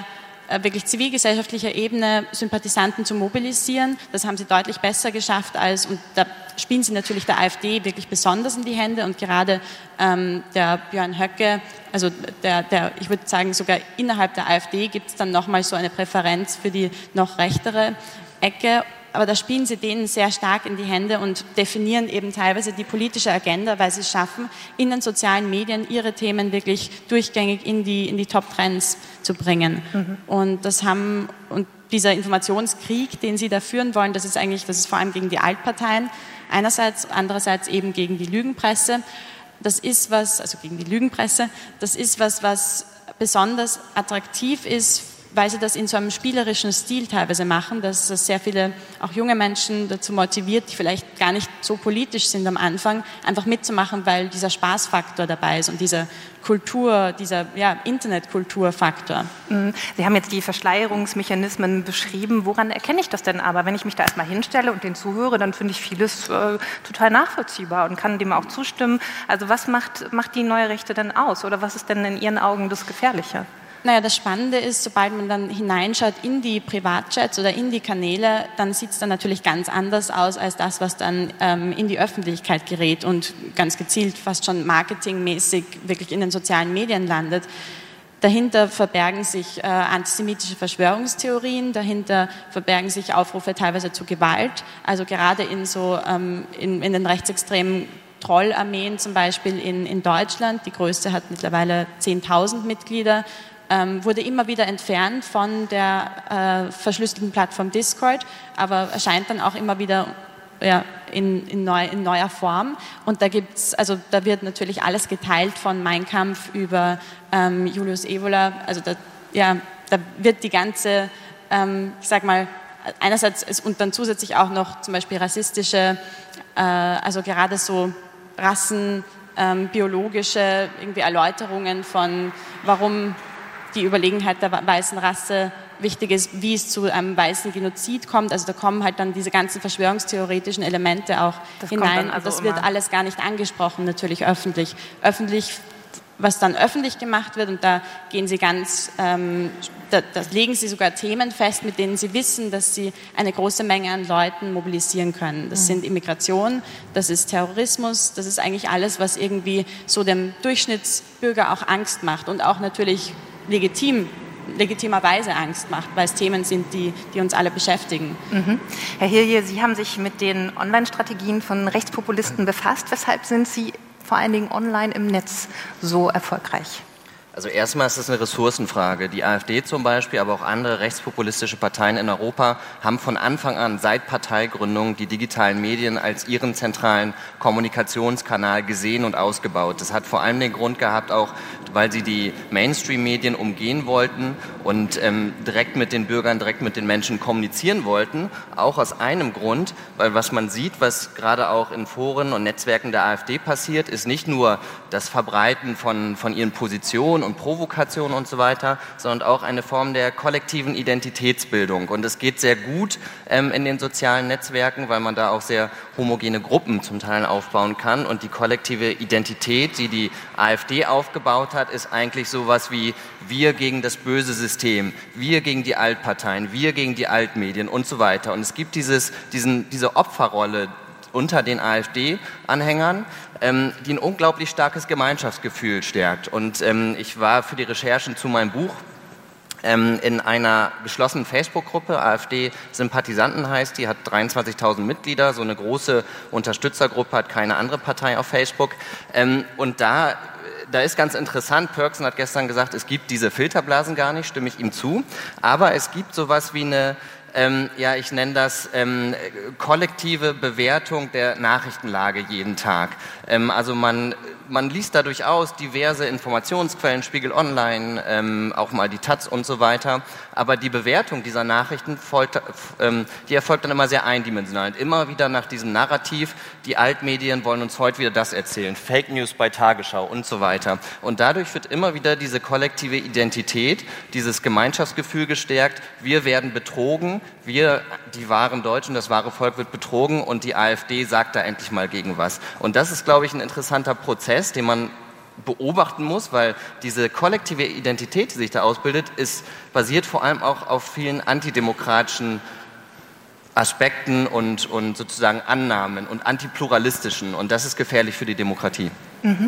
Speaker 5: äh, wirklich zivilgesellschaftlicher Ebene Sympathisanten zu mobilisieren. Das haben sie deutlich besser geschafft als, und da spielen sie natürlich der AfD wirklich besonders in die Hände, und gerade ähm, der Björn Höcke, also der, der, ich würde sagen, sogar innerhalb der AfD gibt es dann nochmal so eine Präferenz für die noch rechtere Ecke. Aber da spielen sie denen sehr stark in die Hände und definieren eben teilweise die politische Agenda, weil sie es schaffen, in den sozialen Medien ihre Themen wirklich durchgängig in die, in die Top-Trends zu bringen. Mhm. Und das haben, und dieser Informationskrieg, den sie da führen wollen, das ist eigentlich, das ist vor allem gegen die Altparteien einerseits, andererseits eben gegen die Lügenpresse. Das ist was, also gegen die Lügenpresse, das ist was, was besonders attraktiv ist, weil sie das in so einem spielerischen Stil teilweise machen, dass das sehr viele, auch junge Menschen dazu motiviert, die vielleicht gar nicht so politisch sind am Anfang, einfach mitzumachen, weil dieser Spaßfaktor dabei ist und dieser Kultur, dieser ja, Internetkulturfaktor.
Speaker 1: Sie haben jetzt die Verschleierungsmechanismen beschrieben. Woran erkenne ich das denn aber? Wenn ich mich da erstmal hinstelle und den zuhöre, dann finde ich vieles äh, total nachvollziehbar und kann dem auch zustimmen. Also was macht, macht die neue Rechte denn aus? Oder was ist denn in Ihren Augen das Gefährliche?
Speaker 5: Naja, das Spannende ist, sobald man dann hineinschaut in die Privatchats oder in die Kanäle, dann sieht es dann natürlich ganz anders aus als das, was dann ähm, in die Öffentlichkeit gerät und ganz gezielt fast schon marketingmäßig wirklich in den sozialen Medien landet. Dahinter verbergen sich äh, antisemitische Verschwörungstheorien, dahinter verbergen sich Aufrufe teilweise zu Gewalt, also gerade in so ähm, in, in den rechtsextremen Trollarmeen zum Beispiel in, in Deutschland, die größte hat mittlerweile zehntausend Mitglieder, Ähm, wurde immer wieder entfernt von der äh, verschlüsselten Plattform Discord, aber erscheint dann auch immer wieder ja, in, in, neu, in neuer Form. Und da gibt's, also da wird natürlich alles geteilt, von Mein Kampf über ähm, Julius Evola. Also da, ja, da wird die ganze, ähm, ich sag mal, einerseits ist, und dann zusätzlich auch noch zum Beispiel rassistische, äh, also gerade so Rassen, ähm, biologische irgendwie Erläuterungen von, warum die Überlegenheit der weißen Rasse wichtig ist, wie es zu einem weißen Genozid kommt. Also da kommen halt dann diese ganzen verschwörungstheoretischen Elemente auch das hinein. Also das wird alles gar nicht angesprochen, natürlich öffentlich. Öffentlich, was dann öffentlich gemacht wird, und da gehen sie ganz, ähm, da, da legen sie sogar Themen fest, mit denen sie wissen, dass sie eine große Menge an Leuten mobilisieren können. Das mhm. sind Immigration, das ist Terrorismus, das ist eigentlich alles, was irgendwie so dem Durchschnittsbürger auch Angst macht und auch natürlich legitim, legitimerweise Angst macht, weil es Themen sind, die, die uns alle beschäftigen.
Speaker 1: Mhm. Herr Hilje, Sie haben sich mit den Online-Strategien von Rechtspopulisten befasst. Weshalb sind Sie vor allen Dingen online im Netz so erfolgreich?
Speaker 4: Also erstmal ist es eine Ressourcenfrage. Die AfD zum Beispiel, aber auch andere rechtspopulistische Parteien in Europa haben von Anfang an, seit Parteigründung, die digitalen Medien als ihren zentralen Kommunikationskanal gesehen und ausgebaut. Das hat vor allem den Grund gehabt, auch weil sie die Mainstream-Medien umgehen wollten und ähm, direkt mit den Bürgern, direkt mit den Menschen kommunizieren wollten. Auch aus einem Grund, weil was man sieht, was gerade auch in Foren und Netzwerken der AfD passiert, ist nicht nur das Verbreiten von, von ihren Positionen und Provokation und so weiter, sondern auch eine Form der kollektiven Identitätsbildung. Und es geht sehr gut ähm, in den sozialen Netzwerken, weil man da auch sehr homogene Gruppen zum Teil aufbauen kann. Und die kollektive Identität, die die AfD aufgebaut hat, ist eigentlich sowas wie wir gegen das böse System, wir gegen die Altparteien, wir gegen die Altmedien und so weiter. Und es gibt dieses, diesen, diese Opferrolle unter den AfD-Anhängern, ähm, die ein unglaublich starkes Gemeinschaftsgefühl stärkt. Und ähm, ich war für die Recherchen zu meinem Buch ähm, in einer geschlossenen Facebook-Gruppe, AfD-Sympathisanten heißt die, hat dreiundzwanzigtausend Mitglieder, so eine große Unterstützergruppe hat keine andere Partei auf Facebook. Ähm, und da Da ist ganz interessant, Pörksen hat gestern gesagt, es gibt diese Filterblasen gar nicht, stimme ich ihm zu, aber es gibt sowas wie eine, ähm, ja, ich nenne das ähm, kollektive Bewertung der Nachrichtenlage jeden Tag. Ähm, also man, man liest da durchaus diverse Informationsquellen, Spiegel Online, ähm, auch mal die Taz und so weiter, aber die Bewertung dieser Nachrichten folgt, ähm, die erfolgt dann immer sehr eindimensional und immer wieder nach diesem Narrativ, die Altmedien wollen uns heute wieder das erzählen, Fake News bei Tagesschau und so weiter. Und dadurch wird immer wieder diese kollektive Identität, dieses Gemeinschaftsgefühl gestärkt, wir werden betrogen, wir, die wahren Deutschen, das wahre Volk wird betrogen und die AfD sagt da endlich mal gegen was. Und das ist, glaube ich, ein interessanter Prozess, den man beobachten muss, weil diese kollektive Identität, die sich da ausbildet, ist basiert vor allem auch auf vielen antidemokratischen Aspekten und, und sozusagen Annahmen und antipluralistischen. Und das ist gefährlich für die Demokratie.
Speaker 1: Mhm.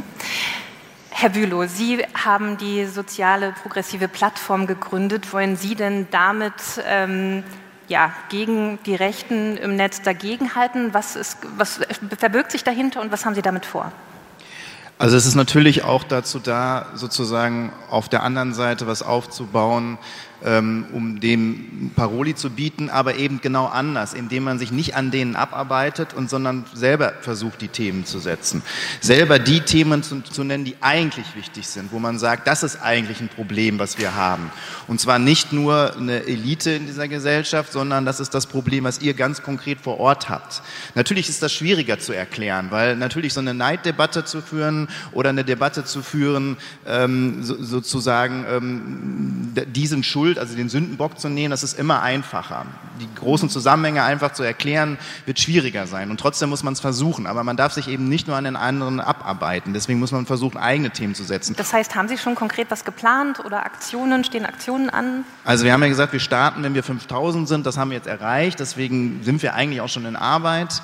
Speaker 1: Herr Bülow, Sie haben die soziale progressive Plattform gegründet. Wollen Sie denn damit ähm, ja, gegen die Rechten im Netz dagegenhalten? Was, ist, was verbirgt sich dahinter und was haben Sie damit vor?
Speaker 3: Also es ist natürlich auch dazu da, sozusagen auf der anderen Seite was aufzubauen, ähm, um dem Paroli zu bieten, aber eben genau anders, indem man sich nicht an denen abarbeitet, und sondern selber versucht, die Themen zu setzen. Selber die Themen zu, zu nennen, die eigentlich wichtig sind, wo man sagt, das ist eigentlich ein Problem, was wir haben. Und zwar nicht nur eine Elite in dieser Gesellschaft, sondern das ist das Problem, was ihr ganz konkret vor Ort habt. Natürlich ist das schwieriger zu erklären, weil natürlich so eine Neiddebatte zu führen oder eine Debatte zu führen, ähm, so, sozusagen ähm, die sind schuld, also den Sündenbock zu nehmen, das ist immer einfacher. Die großen Zusammenhänge einfach zu erklären, wird schwieriger sein. Und trotzdem muss man es versuchen. Aber man darf sich eben nicht nur an den anderen abarbeiten. Deswegen muss man versuchen, eigene Themen zu setzen.
Speaker 1: Das heißt, haben Sie schon konkret was geplant oder Aktionen, stehen Aktionen an?
Speaker 3: Also wir haben ja gesagt, wir starten, wenn wir fünftausend sind. Das haben wir jetzt erreicht. Deswegen sind wir eigentlich auch schon in Arbeit.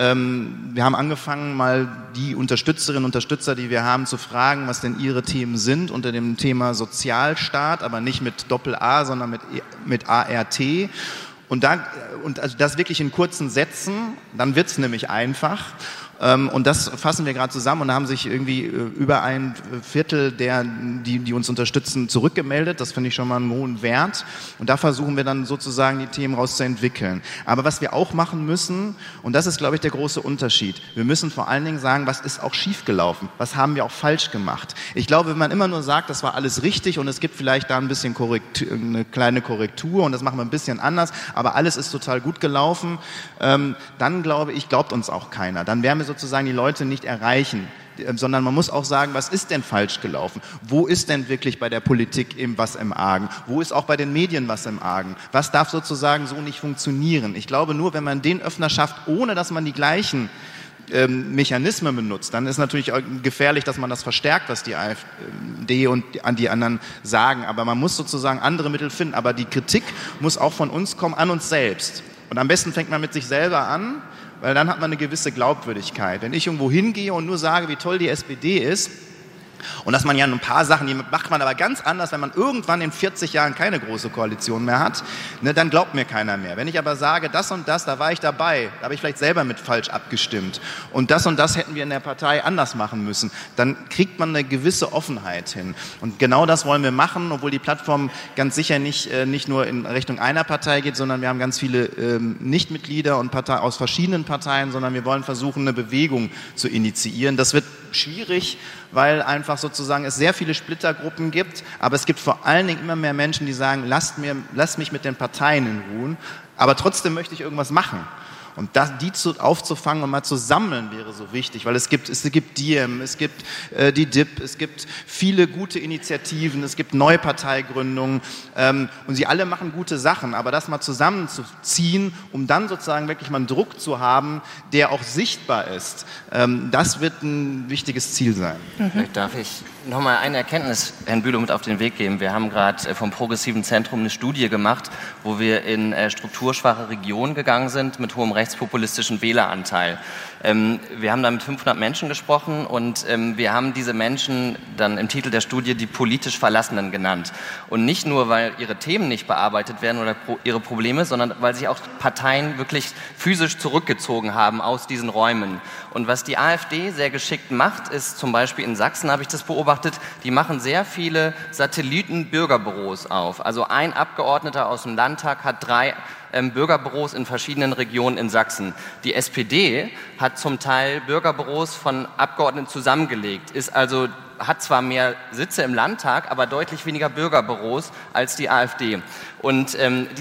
Speaker 3: Ähm, wir haben angefangen, mal die Unterstützerinnen und Unterstützer, die wir haben, zu fragen, was denn ihre Themen sind unter dem Thema Sozialstaat, aber nicht mit Doppel-A, sondern mit, mit A R T. Und, da, und also das wirklich in kurzen Sätzen, dann wird's nämlich einfach. Und das fassen wir gerade zusammen, und da haben sich irgendwie über ein Viertel der, die, die uns unterstützen, zurückgemeldet. Das finde ich schon mal einen hohen Wert. Und da versuchen wir dann sozusagen die Themen rauszuentwickeln. Aber was wir auch machen müssen, und das ist, glaube ich, der große Unterschied, wir müssen vor allen Dingen sagen, was ist auch schiefgelaufen? Was haben wir auch falsch gemacht? Ich glaube, wenn man immer nur sagt, das war alles richtig und es gibt vielleicht da ein bisschen Korrektur, eine kleine Korrektur und das machen wir ein bisschen anders, aber alles ist total gut gelaufen, ähm, dann glaube ich, glaubt uns auch keiner. Dann werden wir sozusagen die Leute nicht erreichen, sondern man muss auch sagen, was ist denn falsch gelaufen? Wo ist denn wirklich bei der Politik eben was im Argen? Wo ist auch bei den Medien was im Argen? Was darf sozusagen so nicht funktionieren? Ich glaube, nur wenn man den Öffner schafft, ohne dass man die gleichen ähm, Mechanismen benutzt, dann ist natürlich gefährlich, dass man das verstärkt, was die AfD und an die anderen sagen. Aber man muss sozusagen andere Mittel finden. Aber die Kritik muss auch von uns kommen, an uns selbst. Und am besten fängt man mit sich selber an, weil dann hat man eine gewisse Glaubwürdigkeit. Wenn ich irgendwo hingehe und nur sage, wie toll die S P D ist, und dass man ja ein paar Sachen, die macht man aber ganz anders, wenn man irgendwann in vierzig Jahren keine große Koalition mehr hat, ne, dann glaubt mir keiner mehr. Wenn ich aber sage, das und das, da war ich dabei, da habe ich vielleicht selber mit falsch abgestimmt und das und das hätten wir in der Partei anders machen müssen, dann kriegt man eine gewisse Offenheit hin. Und genau das wollen wir machen, obwohl die Plattform ganz sicher nicht, äh, nicht nur in Richtung einer Partei geht, sondern wir haben ganz viele ähm, Nichtmitglieder und Partei, aus verschiedenen Parteien, sondern wir wollen versuchen, eine Bewegung zu initiieren. Das wird schwierig, weil einfach sozusagen es sehr viele Splittergruppen gibt, aber es gibt vor allen Dingen immer mehr Menschen, die sagen, lasst, mir, lasst mich mit den Parteien in Ruhe, aber trotzdem möchte ich irgendwas machen. Und das, die zu, aufzufangen und mal zu sammeln, wäre so wichtig, weil es gibt, es gibt Diem, es gibt äh, die D I P, es gibt viele gute Initiativen, es gibt Neuparteigründungen ähm, und sie alle machen gute Sachen, aber das mal zusammenzuziehen, um dann sozusagen wirklich mal einen Druck zu haben, der auch sichtbar ist, ähm, das wird ein wichtiges Ziel sein.
Speaker 4: Mhm. Vielleicht darf ich noch mal eine Erkenntnis Herrn Bülow mit auf den Weg geben. Wir haben gerade vom Progressiven Zentrum eine Studie gemacht, wo wir in äh, strukturschwache Regionen gegangen sind mit hohem rechtspopulistischen Wähleranteil. Ähm, wir haben da mit fünfhundert Menschen gesprochen und ähm, wir haben diese Menschen dann im Titel der Studie die politisch Verlassenen genannt. Und nicht nur, weil ihre Themen nicht bearbeitet werden oder pro, ihre Probleme, sondern weil sich auch Parteien wirklich physisch zurückgezogen haben aus diesen Räumen. Und was die AfD sehr geschickt macht, ist zum Beispiel in Sachsen, habe ich das beobachtet, die machen sehr viele Satelliten-Bürgerbüros auf. Also ein Abgeordneter aus dem Landtag hat drei ähm, Bürgerbüros in verschiedenen Regionen in Sachsen. Die S P D hat zum Teil Bürgerbüros von Abgeordneten zusammengelegt, ist also hat zwar mehr Sitze im Landtag, aber deutlich weniger Bürgerbüros als die AfD. Und ähm, dieses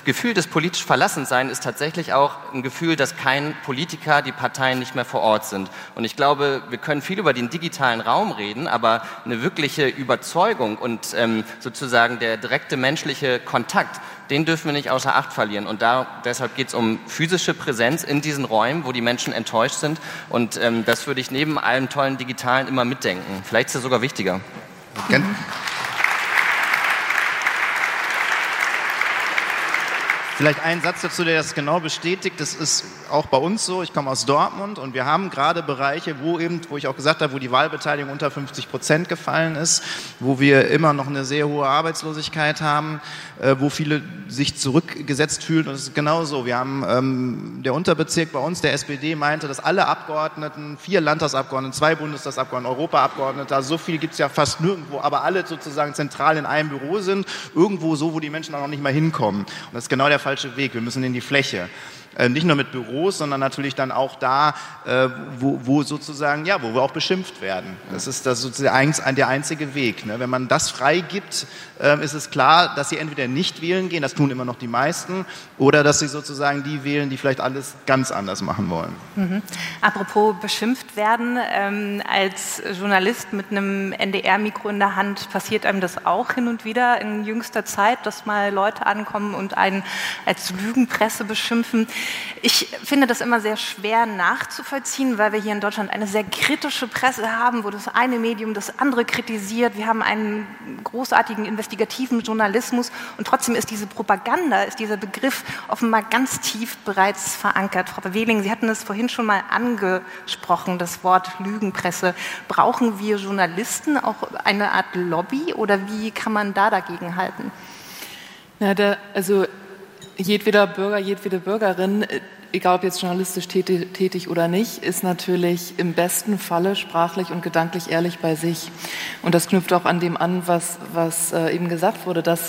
Speaker 4: Gefühl des politisch Verlassensein ist tatsächlich auch ein Gefühl, dass kein Politiker, die Parteien nicht mehr vor Ort sind. Und ich glaube, wir können viel über den digitalen Raum reden, aber eine wirkliche Überzeugung und ähm, sozusagen der direkte menschliche Kontakt, den dürfen wir nicht außer Acht verlieren. Und da, deshalb geht es um physische Präsenz in diesen Räumen, wo die Menschen enttäuscht sind. Und ähm, das würde ich neben allem tollen Digitalen immer mitdenken. Vielleicht ist es sogar wichtiger.
Speaker 3: Gen- Vielleicht ein Satz dazu, der das genau bestätigt. Das ist auch bei uns so. Ich komme aus Dortmund und wir haben gerade Bereiche, wo eben, wo ich auch gesagt habe, wo die Wahlbeteiligung unter fünfzig Prozent gefallen ist, wo wir immer noch eine sehr hohe Arbeitslosigkeit haben, äh, wo viele sich zurückgesetzt fühlen. Und es ist genau so. Wir haben ähm, der Unterbezirk bei uns, der S P D, meinte, dass alle Abgeordneten, vier Landtagsabgeordnete, zwei Bundestagsabgeordnete, Europaabgeordnete, also so viel gibt es ja fast nirgendwo, aber alle sozusagen zentral in einem Büro sind, irgendwo so, wo die Menschen auch noch nicht mal hinkommen. Und das ist genau der falsche Weg. Wir müssen in die Fläche. Äh, nicht nur mit Büros, sondern natürlich dann auch da, äh, wo, wo sozusagen, ja, wo wir auch beschimpft werden. Das ist das sozusagen der einzige Weg. Ne? Wenn man das freigibt, äh, ist es klar, dass sie entweder nicht wählen gehen, das tun immer noch die meisten, oder dass sie sozusagen die wählen, die vielleicht alles ganz anders machen wollen.
Speaker 1: Mhm. Apropos beschimpft werden, ähm, als Journalist mit einem N D R-Mikro in der Hand passiert einem das auch hin und wieder in jüngster Zeit, dass mal Leute ankommen und einen als Lügenpresse beschimpfen. Ich finde das immer sehr schwer nachzuvollziehen, weil wir hier in Deutschland eine sehr kritische Presse haben, wo das eine Medium das andere kritisiert. Wir haben einen großartigen investigativen Journalismus und trotzdem ist diese Propaganda, ist dieser Begriff offenbar ganz tief bereits verankert. Frau Wehling, Sie hatten es vorhin schon mal angesprochen, das Wort Lügenpresse. Brauchen wir Journalisten auch eine Art Lobby oder wie kann man da dagegen halten?
Speaker 2: Na, da, also jedweder Bürger, jedwede Bürgerin, egal ob jetzt journalistisch tätig, tätig oder nicht, ist natürlich im besten Falle sprachlich und gedanklich ehrlich bei sich. Und das knüpft auch an dem an, was, was äh, eben gesagt wurde, dass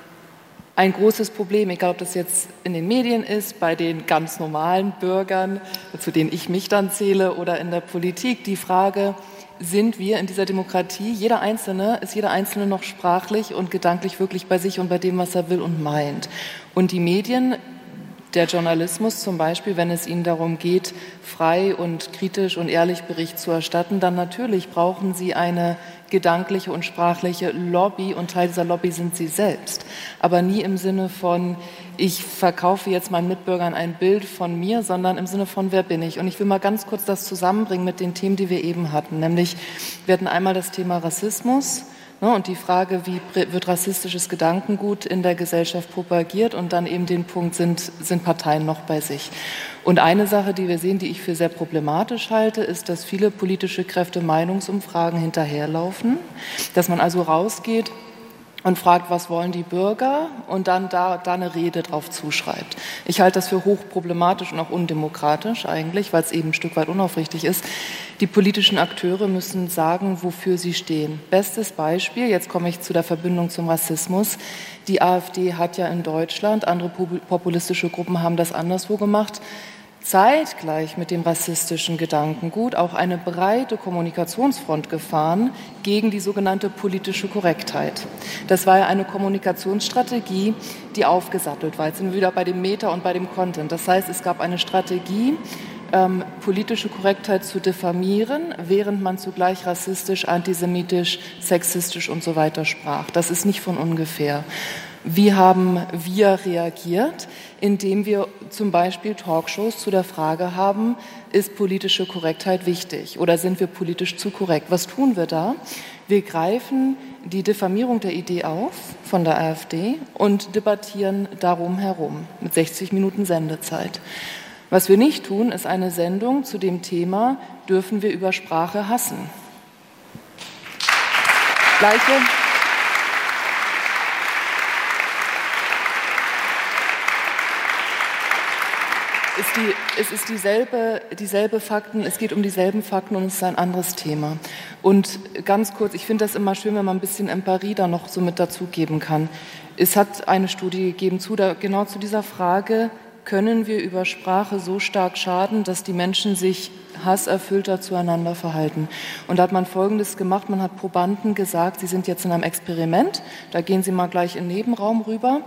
Speaker 2: ein großes Problem, egal ob das jetzt in den Medien ist, bei den ganz normalen Bürgern, zu denen ich mich dann zähle, oder in der Politik, die Frage, sind wir in dieser Demokratie, jeder Einzelne, ist jeder Einzelne noch sprachlich und gedanklich wirklich bei sich und bei dem, was er will und meint. Und die Medien, der Journalismus zum Beispiel, wenn es ihnen darum geht, frei und kritisch und ehrlich Bericht zu erstatten, dann natürlich brauchen sie eine gedankliche und sprachliche Lobby und Teil dieser Lobby sind sie selbst. Aber nie im Sinne von, ich verkaufe jetzt meinen Mitbürgern ein Bild von mir, sondern im Sinne von, wer bin ich? Und ich will mal ganz kurz das zusammenbringen mit den Themen, die wir eben hatten. Nämlich, wir hatten einmal das Thema Rassismus, ne, und die Frage, wie wird rassistisches Gedankengut in der Gesellschaft propagiert? Und dann eben den Punkt, sind, sind Parteien noch bei sich? Und eine Sache, die wir sehen, die ich für sehr problematisch halte, ist, dass viele politische Kräfte Meinungsumfragen hinterherlaufen, dass man also rausgeht und fragt, was wollen die Bürger und dann da, da eine Rede drauf zuschreibt. Ich halte das für hochproblematisch und auch undemokratisch eigentlich, weil es eben ein Stück weit unaufrichtig ist. Die politischen Akteure müssen sagen, wofür sie stehen. Bestes Beispiel, jetzt komme ich zu der Verbindung zum Rassismus. Die AfD hat ja in Deutschland, andere populistische Gruppen haben das anderswo gemacht, zeitgleich mit dem rassistischen Gedankengut auch eine breite Kommunikationsfront gefahren gegen die sogenannte politische Korrektheit. Das war ja eine Kommunikationsstrategie, die aufgesattelt war. Jetzt sind wir wieder bei dem Meta und bei dem Content. Das heißt, es gab eine Strategie, ähm, politische Korrektheit zu diffamieren, während man zugleich rassistisch, antisemitisch, sexistisch und so weiter sprach. Das ist nicht von ungefähr. Wie haben wir reagiert? Indem wir zum Beispiel Talkshows zu der Frage haben, ist politische Korrektheit wichtig oder sind wir politisch zu korrekt? Was tun wir da? Wir greifen die Diffamierung der Idee auf von der AfD und debattieren darum herum mit sechzig Minuten Sendezeit. Was wir nicht tun, ist eine Sendung zu dem Thema, dürfen wir über Sprache hassen? Gleiche. Ist die, es ist dieselbe, dieselbe Fakten, es geht um dieselben Fakten und es ist ein anderes Thema. Und ganz kurz, ich finde das immer schön, wenn man ein bisschen Empirie da noch so mit dazugeben kann. Es hat eine Studie gegeben zu, da, genau zu dieser Frage, können wir über Sprache so stark schaden, dass die Menschen sich hasserfüllter zueinander verhalten. Und da hat man Folgendes gemacht, man hat Probanden gesagt, sie sind jetzt in einem Experiment, da gehen Sie mal gleich in den Nebenraum rüber.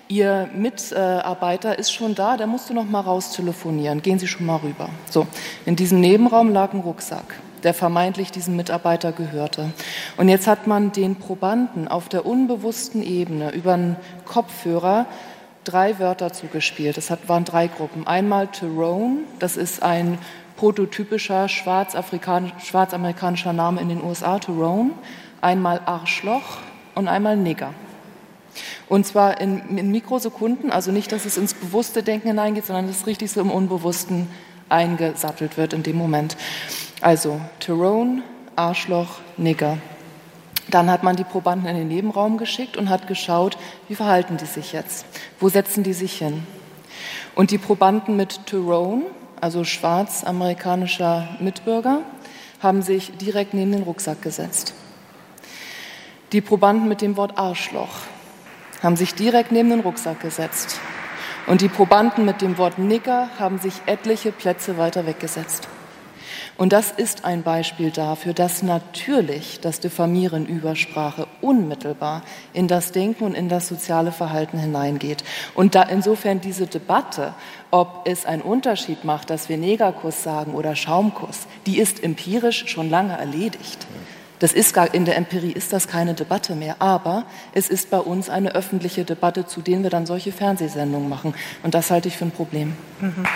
Speaker 2: Ihr Mitarbeiter ist schon da, der musste noch mal raus telefonieren. Gehen Sie schon mal rüber. So, in diesem Nebenraum lag ein Rucksack, der vermeintlich diesem Mitarbeiter gehörte. Und jetzt hat man den Probanden auf der unbewussten Ebene über einen Kopfhörer drei Wörter zugespielt. Das waren drei Gruppen. Einmal Tyrone, das ist ein prototypischer schwarzamerikanischer Name in den U S A, Tyrone. Einmal Arschloch und einmal Nigger. Und zwar in, in Mikrosekunden, also nicht, dass es ins bewusste Denken hineingeht, sondern dass es richtig so im Unbewussten eingesattelt wird in dem Moment. Also Tyrone, Arschloch, Nigger. Dann hat man die Probanden in den Nebenraum geschickt und hat geschaut, wie verhalten die sich jetzt? Wo setzen die sich hin? Und die Probanden mit Tyrone, also schwarzamerikanischer Mitbürger, haben sich direkt neben den Rucksack gesetzt. Die Probanden mit dem Wort Arschloch haben sich direkt neben den Rucksack gesetzt. Und die Probanden mit dem Wort Nigger haben sich etliche Plätze weiter weggesetzt. Und das ist ein Beispiel dafür, dass natürlich das Diffamieren über Sprache unmittelbar in das Denken und in das soziale Verhalten hineingeht. Und da insofern diese Debatte, ob es einen Unterschied macht, dass wir Negerkuss sagen oder Schaumkuss, die ist empirisch schon lange erledigt. Das ist gar, in der Empirie ist das keine Debatte mehr, aber es ist bei uns eine öffentliche Debatte, zu denen wir dann solche Fernsehsendungen machen. Und das halte ich für ein Problem. Mhm.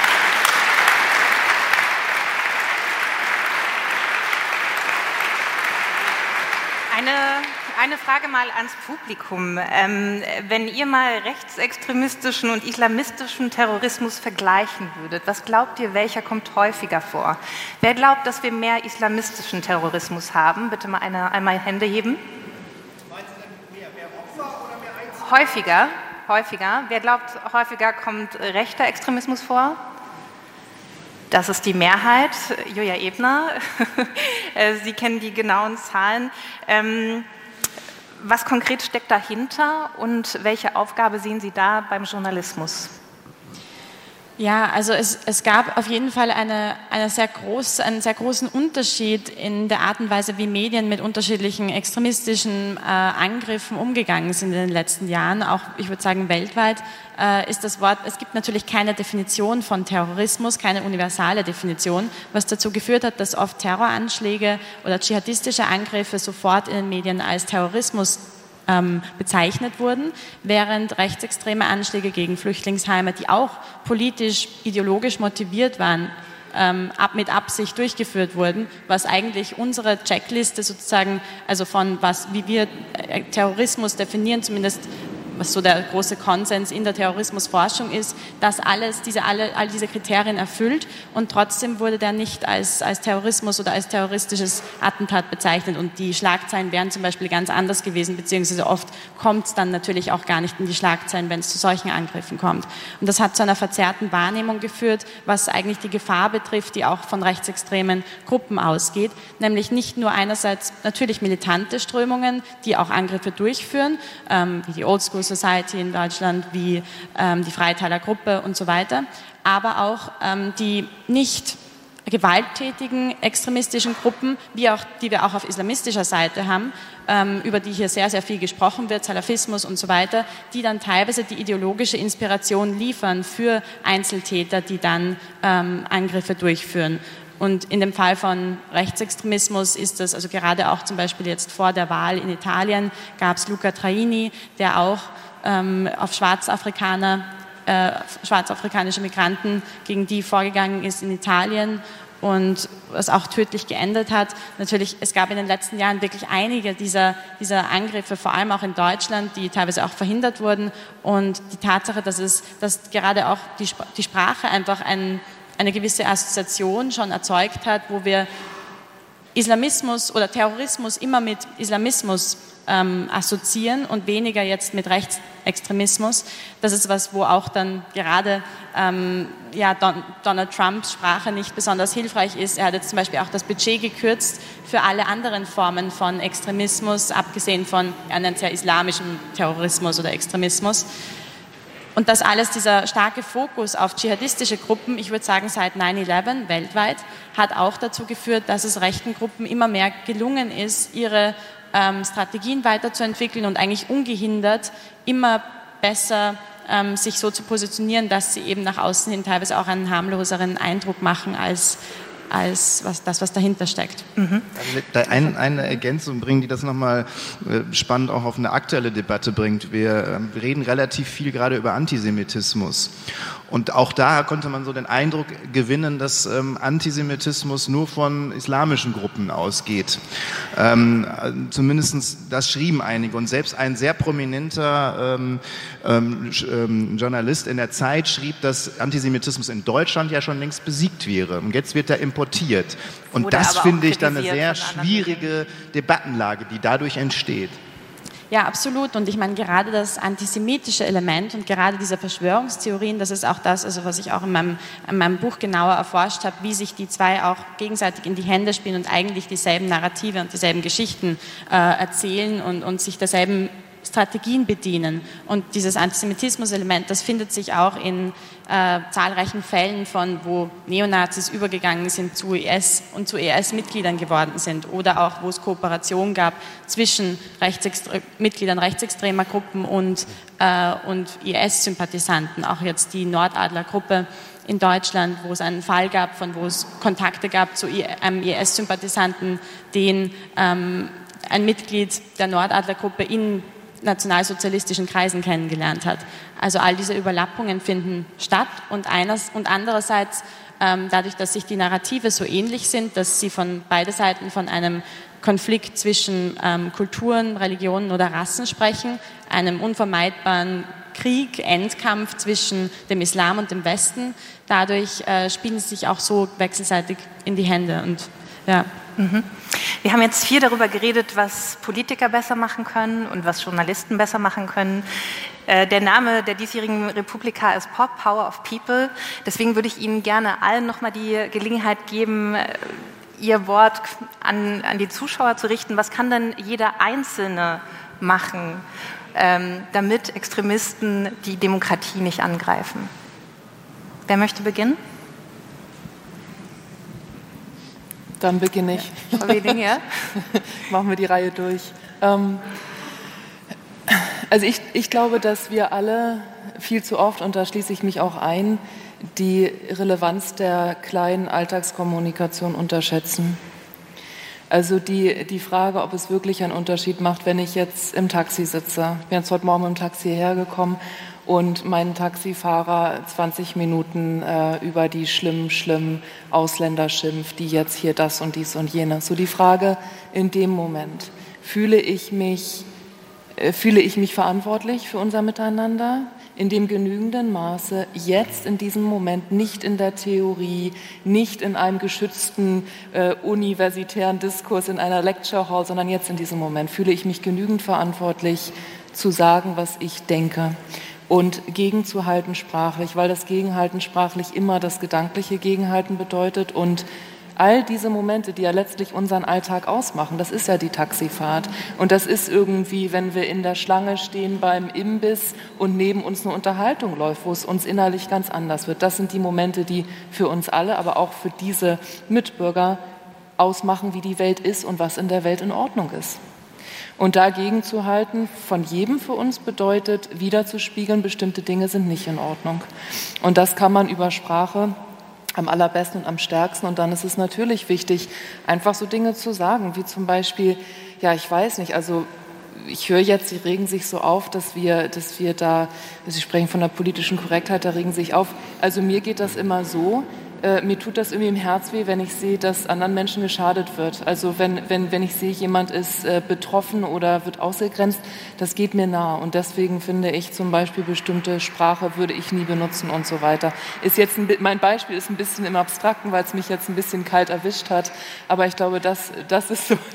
Speaker 1: Eine, eine Frage mal ans Publikum. Ähm, wenn ihr mal rechtsextremistischen und islamistischen Terrorismus vergleichen würdet, was glaubt ihr, welcher kommt häufiger vor? Wer glaubt, dass wir mehr islamistischen Terrorismus haben? Bitte mal eine, einmal Hände heben. Meinst du denn mehr, mehr Opfer oder mehr Einzelne? Häufiger, häufiger. Wer glaubt, häufiger kommt rechter Extremismus vor? Das ist die Mehrheit. Julia Ebner, Sie kennen die genauen Zahlen. Ähm, was konkret steckt dahinter und welche Aufgabe sehen Sie da beim Journalismus?
Speaker 5: Ja, also es, es gab auf jeden Fall eine, eine sehr groß, einen sehr großen Unterschied in der Art und Weise, wie Medien mit unterschiedlichen extremistischen äh, Angriffen umgegangen sind in den letzten Jahren. Auch, ich würde sagen, weltweit äh, ist das Wort, es gibt natürlich keine Definition von Terrorismus, keine universale Definition, was dazu geführt hat, dass oft Terroranschläge oder dschihadistische Angriffe sofort in den Medien als Terrorismus Ähm, bezeichnet wurden, während rechtsextreme Anschläge gegen Flüchtlingsheime, die auch politisch, ideologisch motiviert waren, ähm, ab, mit Absicht durchgeführt wurden, was eigentlich unsere Checkliste sozusagen, also von was, wie wir äh, Terrorismus definieren, zumindest was so der große Konsens in der Terrorismusforschung ist, dass alles, diese, alle, all diese Kriterien erfüllt und trotzdem wurde der nicht als, als Terrorismus oder als terroristisches Attentat bezeichnet und die Schlagzeilen wären zum Beispiel ganz anders gewesen, beziehungsweise oft kommt es dann natürlich auch gar nicht in die Schlagzeilen, wenn es zu solchen Angriffen kommt. Und das hat zu einer verzerrten Wahrnehmung geführt, was eigentlich die Gefahr betrifft, die auch von rechtsextremen Gruppen ausgeht, nämlich nicht nur einerseits natürlich militante Strömungen, die auch Angriffe durchführen, ähm, wie die Oldschool Society in Deutschland, wie ähm, die Freitaler Gruppe und so weiter, aber auch ähm, die nicht gewalttätigen extremistischen Gruppen, wie auch, die wir auch auf islamistischer Seite haben, ähm, über die hier sehr, sehr viel gesprochen wird, Salafismus und so weiter, die dann teilweise die ideologische Inspiration liefern für Einzeltäter, die dann ähm, Angriffe durchführen. Und in dem Fall von Rechtsextremismus ist das, also gerade auch zum Beispiel jetzt vor der Wahl in Italien gab es Luca Traini, der auch ähm, auf Schwarzafrikaner, äh, schwarzafrikanische Migranten, gegen die vorgegangen ist in Italien und was auch tödlich geendet hat. Natürlich, es gab in den letzten Jahren wirklich einige dieser, dieser Angriffe, vor allem auch in Deutschland, die teilweise auch verhindert wurden. Und die Tatsache, dass es, dass gerade auch die, die Sprache einfach ein eine gewisse Assoziation schon erzeugt hat, wo wir Islamismus oder Terrorismus immer mit Islamismus ähm, assoziieren und weniger jetzt mit Rechtsextremismus. Das ist was, wo auch dann gerade ähm, ja, Don, Donald Trumps Sprache nicht besonders hilfreich ist. Er hat jetzt zum Beispiel auch das Budget gekürzt für alle anderen Formen von Extremismus, abgesehen von, er nennt es ja islamischem Terrorismus oder Extremismus. Und das alles, dieser starke Fokus auf dschihadistische Gruppen, ich würde sagen seit neun elf weltweit, hat auch dazu geführt, dass es rechten Gruppen immer mehr gelungen ist, ihre ähm, Strategien weiterzuentwickeln und eigentlich ungehindert immer besser ähm, sich so zu positionieren, dass sie eben nach außen hin teilweise auch einen harmloseren Eindruck machen als als was, das, was dahinter steckt.
Speaker 3: Mhm. Also ein, eine Ergänzung bringen, die das nochmal äh, spannend auch auf eine aktuelle Debatte bringt. Wir äh, reden relativ viel gerade über Antisemitismus. Und auch da konnte man so den Eindruck gewinnen, dass ähm, Antisemitismus nur von islamischen Gruppen ausgeht. Ähm, zumindest das schrieben einige. Und selbst ein sehr prominenter ähm, ähm, Journalist in der Zeit schrieb, dass Antisemitismus in Deutschland ja schon längst besiegt wäre. Und jetzt wird er importiert. Und
Speaker 1: Oder
Speaker 3: das finde ich dann eine sehr schwierige Debattenlage, die dadurch entsteht.
Speaker 5: Ja, absolut. Und ich meine, gerade das antisemitische Element und gerade diese Verschwörungstheorien, das ist auch das, also was ich auch in meinem, in meinem Buch genauer erforscht habe, wie sich die zwei auch gegenseitig in die Hände spielen und eigentlich dieselben Narrative und dieselben Geschichten äh, erzählen und, und sich derselben Strategien bedienen. Und dieses Antisemitismus-Element, das findet sich auch in äh, zahlreichen Fällen von, wo Neonazis übergegangen sind zu I S und zu I S-Mitgliedern geworden sind oder auch, wo es Kooperation gab zwischen Rechtsextre- Mitgliedern rechtsextremer Gruppen und, äh, und I S-Sympathisanten. Auch jetzt die Nordadler-Gruppe in Deutschland, wo es einen Fall gab, von wo es Kontakte gab zu einem I S-Sympathisanten, den ähm, ein Mitglied der Nordadler-Gruppe in nationalsozialistischen Kreisen kennengelernt hat. Also all diese Überlappungen finden statt und, eines, und andererseits ähm, dadurch, dass sich die Narrative so ähnlich sind, dass sie von beide Seiten von einem Konflikt zwischen ähm, Kulturen, Religionen oder Rassen sprechen, einem unvermeidbaren Krieg, Endkampf zwischen dem Islam und dem Westen. Dadurch äh, spielen sie sich auch so wechselseitig in die Hände und ja.
Speaker 1: Mhm. Wir haben jetzt viel darüber geredet, was Politiker besser machen können und was Journalisten besser machen können. Äh, der Name der diesjährigen Republika ist Pop, Power of People. Deswegen würde ich Ihnen gerne allen nochmal die Gelegenheit geben, äh, Ihr Wort an, an die Zuschauer zu richten. Was kann denn jeder Einzelne machen, ähm, damit Extremisten die Demokratie nicht angreifen? Wer möchte beginnen?
Speaker 2: Dann beginne ich.
Speaker 1: Ja.
Speaker 2: Machen wir die Reihe durch. Ähm, also ich, ich glaube, dass wir alle viel zu oft, und da schließe ich mich auch ein, die Relevanz der kleinen Alltagskommunikation unterschätzen. Also die, die Frage, ob es wirklich einen Unterschied macht, wenn ich jetzt im Taxi sitze. Ich bin jetzt heute Morgen mit dem Taxi hergekommen und mein Taxifahrer zwanzig Minuten äh, über die schlimmen, schlimmen Ausländer schimpft, die jetzt hier das und dies und jenes. So die Frage in dem Moment, fühle ich mich, äh, fühle ich mich verantwortlich für unser Miteinander? In dem genügenden Maße, jetzt in diesem Moment, nicht in der Theorie, nicht in einem geschützten äh, universitären Diskurs in einer Lecture Hall, sondern jetzt in diesem Moment fühle ich mich genügend verantwortlich, zu sagen, was ich denke. Und gegenzuhalten sprachlich, weil das Gegenhalten sprachlich immer das gedankliche Gegenhalten bedeutet und all diese Momente, die ja letztlich unseren Alltag ausmachen, das ist ja die Taxifahrt. Und das ist irgendwie, wenn wir in der Schlange stehen beim Imbiss und neben uns eine Unterhaltung läuft, wo es uns innerlich ganz anders wird. Das sind die Momente, die für uns alle, aber auch für diese Mitbürger ausmachen, wie die Welt ist und was in der Welt in Ordnung ist. Und dagegen zu halten, von jedem für uns bedeutet, wiederzuspiegeln, bestimmte Dinge sind nicht in Ordnung. Und das kann man über Sprache am allerbesten und am stärksten. Und dann ist es natürlich wichtig, einfach so Dinge zu sagen, wie zum Beispiel, ja, ich weiß nicht, also ich höre jetzt, Sie regen sich so auf, dass wir, dass wir da, Sie sprechen von der politischen Korrektheit, da regen Sie sich auf. Also mir geht das immer so, äh, mir tut das irgendwie im Herz weh, wenn ich sehe, dass anderen Menschen geschadet wird. Also wenn, wenn, wenn ich sehe, jemand ist äh, betroffen oder wird ausgegrenzt, das geht mir nahe. Und deswegen finde ich zum Beispiel bestimmte Sprache würde ich nie benutzen und so weiter. Ist jetzt ein, mein Beispiel ist ein bisschen im Abstrakten, weil es mich jetzt ein bisschen kalt erwischt hat. Aber ich glaube, das, das ist so,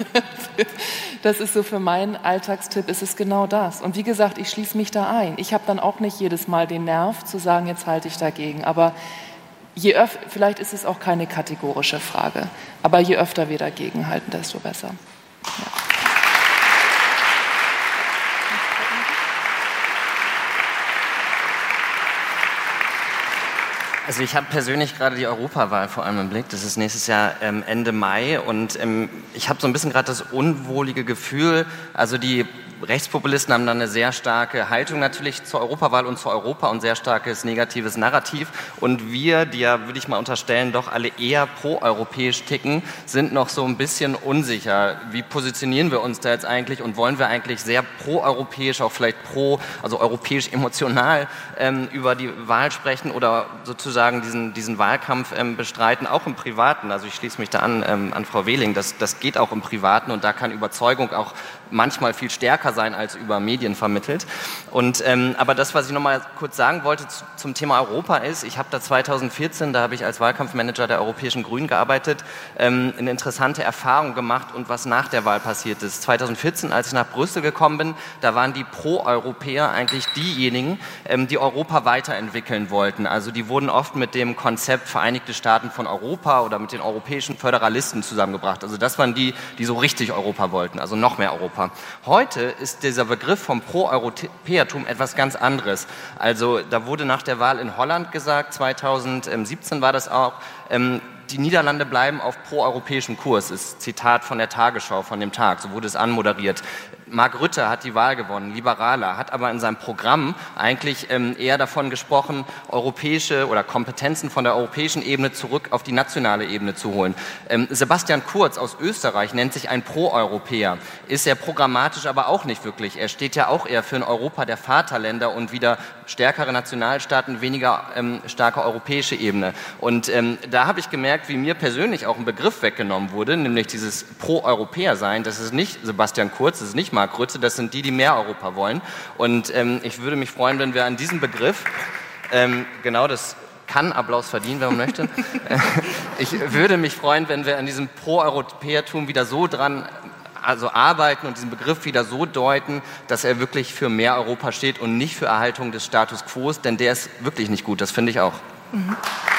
Speaker 2: das ist so für meinen Alltagstipp, ist es genau das. Und wie gesagt, ich schließe mich da ein. Ich habe dann auch nicht jedes Mal den Nerv zu sagen, jetzt halte ich dagegen. Aber je öfter, vielleicht ist es auch keine kategorische Frage, aber je öfter wir dagegen halten, desto besser. Ja.
Speaker 4: Also ich habe persönlich gerade die Europawahl vor allem im Blick. Das ist nächstes Jahr ähm, Ende Mai und ähm, ich habe so ein bisschen gerade das unwohlige Gefühl, also die Rechtspopulisten haben dann eine sehr starke Haltung natürlich zur Europawahl und zu Europa und sehr starkes negatives Narrativ. Und wir, die ja, würde ich mal unterstellen, doch alle eher proeuropäisch ticken, sind noch so ein bisschen unsicher. Wie positionieren wir uns da jetzt eigentlich und wollen wir eigentlich sehr proeuropäisch, auch vielleicht pro, also europäisch emotional ähm, über die Wahl sprechen oder sozusagen diesen, diesen Wahlkampf ähm, bestreiten, auch im Privaten. Also ich schließe mich da an, ähm, an Frau Wehling, das, das geht auch im Privaten und da kann Überzeugung auch manchmal viel stärker sein als über Medien vermittelt. Und, ähm, aber das, was ich noch mal kurz sagen wollte zu, zum Thema Europa ist, ich habe da zweitausendvierzehn, da habe ich als Wahlkampfmanager der Europäischen Grünen gearbeitet, ähm, eine interessante Erfahrung gemacht und was nach der Wahl passiert ist. zweitausendvierzehn, als ich nach Brüssel gekommen bin, da waren die Pro-Europäer eigentlich diejenigen, ähm, die Europa weiterentwickeln wollten. Also die wurden oft mit dem Konzept Vereinigte Staaten von Europa oder mit den europäischen Föderalisten zusammengebracht. Also das waren die, die so richtig Europa wollten, also noch mehr Europa. Heute ist dieser Begriff vom Pro-Europäertum etwas ganz anderes. Also da wurde nach der Wahl in Holland gesagt, zweitausendsiebzehn war das auch, ähm, die Niederlande bleiben auf proeuropäischem Kurs, ist Zitat von der Tagesschau von dem Tag, so wurde es anmoderiert. Mark Rutte hat die Wahl gewonnen, Liberaler, hat aber in seinem Programm eigentlich ähm, eher davon gesprochen, europäische oder Kompetenzen von der europäischen Ebene zurück auf die nationale Ebene zu holen. Ähm, Sebastian Kurz aus Österreich nennt sich ein Pro-Europäer, ist er programmatisch aber auch nicht wirklich. Er steht ja auch eher für ein Europa der Vaterländer und wieder stärkere Nationalstaaten, weniger ähm, starke europäische Ebene. Und ähm, da habe ich gemerkt, wie mir persönlich auch ein Begriff weggenommen wurde, nämlich dieses Pro-Europäer-Sein. Das ist nicht Sebastian Kurz, das ist nicht Mark Rutte, das sind die, die mehr Europa wollen. Und ähm, ich würde mich freuen, wenn wir an diesem Begriff, ähm, genau das kann Applaus verdienen, wenn man möchte, ich würde mich freuen, wenn wir an diesem Pro-Europäertum wieder so dran also arbeiten und diesen Begriff wieder so deuten, dass er wirklich für mehr Europa steht und nicht für Erhaltung des Status Quo, denn der ist wirklich nicht gut, das finde ich auch. Mhm.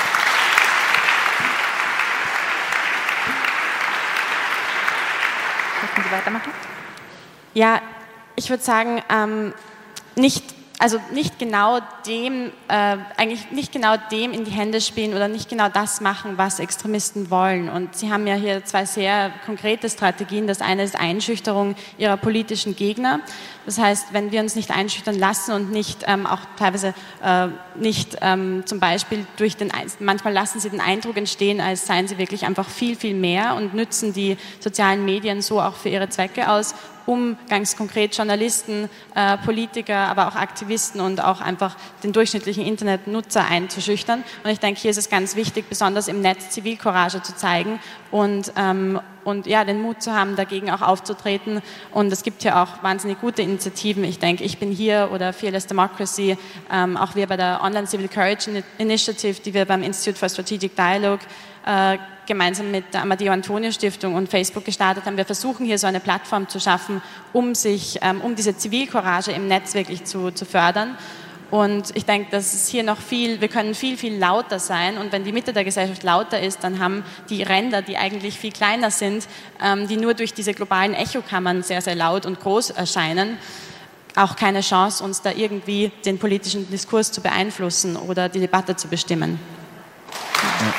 Speaker 1: Möchten Sie weitermachen?
Speaker 5: Ja, ich würde sagen, ähm, nicht, also nicht genau dem, äh, eigentlich nicht genau dem in die Hände spielen oder nicht genau das machen, was Extremisten wollen. Und Sie haben ja hier zwei sehr konkrete Strategien. Das eine ist Einschüchterung ihrer politischen Gegner. Das heißt, wenn wir uns nicht einschüchtern lassen und nicht ähm, auch teilweise äh, nicht ähm, zum Beispiel durch den, manchmal lassen sie den Eindruck entstehen, als seien sie wirklich einfach viel, viel mehr und nützen die sozialen Medien so auch für ihre Zwecke aus, um ganz konkret Journalisten, äh, Politiker, aber auch Aktivisten und auch einfach den durchschnittlichen Internetnutzer einzuschüchtern. Und ich denke, hier ist es ganz wichtig, besonders im Netz Zivilcourage zu zeigen und, ähm, und ja, den Mut zu haben, dagegen auch aufzutreten. Und es gibt ja auch wahnsinnig gute Initiativen. Ich denke, ich bin hier oder Fearless Democracy, ähm, auch wir bei der Online Civil Courage Initiative, die wir beim Institute for Strategic Dialogue äh, gemeinsam mit der Amadeo Antonio Stiftung und Facebook gestartet haben. Wir versuchen hier so eine Plattform zu schaffen, um sich, ähm, um diese Zivilcourage im Netz wirklich zu, zu fördern. Und ich denke, dass es hier noch viel, wir können viel, viel lauter sein. Und wenn die Mitte der Gesellschaft lauter ist, dann haben die Ränder, die eigentlich viel kleiner sind, ähm, die nur durch diese globalen Echokammern sehr, sehr laut und groß erscheinen, auch keine Chance, uns da irgendwie den politischen Diskurs zu beeinflussen oder die Debatte zu bestimmen.
Speaker 3: Ja.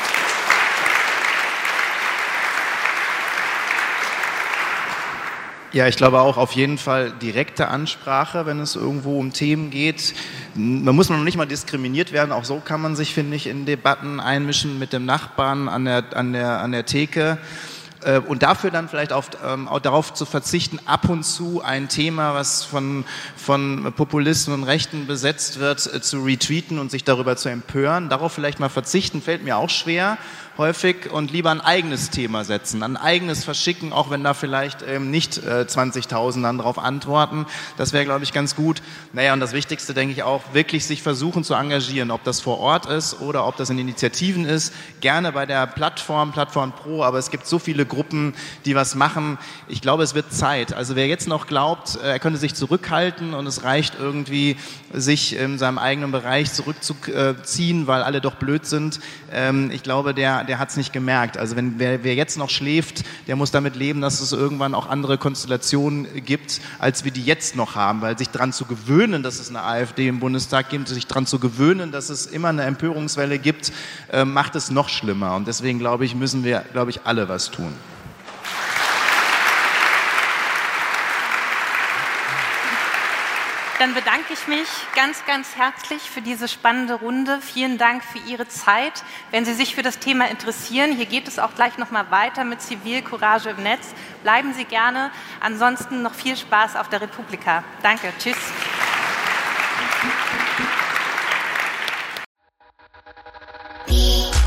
Speaker 3: Ja, ich glaube auch auf jeden Fall direkte Ansprache, wenn es irgendwo um Themen geht. Man muss noch nicht mal diskriminiert werden, auch so kann man sich, finde ich, in Debatten einmischen mit dem Nachbarn an der, an der, an der Theke. Und dafür dann vielleicht auch, ähm, auch darauf zu verzichten, ab und zu ein Thema, was von, von Populisten und Rechten besetzt wird, äh, zu retweeten und sich darüber zu empören. Darauf vielleicht mal verzichten, fällt mir auch schwer häufig und lieber ein eigenes Thema setzen, ein eigenes verschicken, auch wenn da vielleicht ähm, nicht äh, zwanzigtausend dann darauf antworten. Das wäre, glaube ich, ganz gut. Naja, und das Wichtigste, denke ich auch, wirklich sich versuchen zu engagieren, ob das vor Ort ist oder ob das in Initiativen ist. Gerne bei der Plattform, Plattform Pro, aber es gibt so viele Gruppen, die was machen. Ich glaube, es wird Zeit. Also wer jetzt noch glaubt, er könnte sich zurückhalten und es reicht irgendwie, sich in seinem eigenen Bereich zurückzuziehen, weil alle doch blöd sind, ähm, ich glaube, der, der hat es nicht gemerkt. Also wenn wer, wer jetzt noch schläft, der muss damit leben, dass es irgendwann auch andere Konstellationen gibt, als wir die jetzt noch haben, weil sich daran zu gewöhnen, dass es eine AfD im Bundestag gibt, sich daran zu gewöhnen, dass es immer eine Empörungswelle gibt, äh, macht es noch schlimmer. Und deswegen, glaube ich, müssen wir, glaube ich, alle was tun.
Speaker 1: Dann bedanke ich mich ganz, ganz herzlich für diese spannende Runde. Vielen Dank für Ihre Zeit. Wenn Sie sich für das Thema interessieren, hier geht es auch gleich noch mal weiter mit Zivilcourage im Netz. Bleiben Sie gerne. Ansonsten noch viel Spaß auf der Republika. Danke. Tschüss.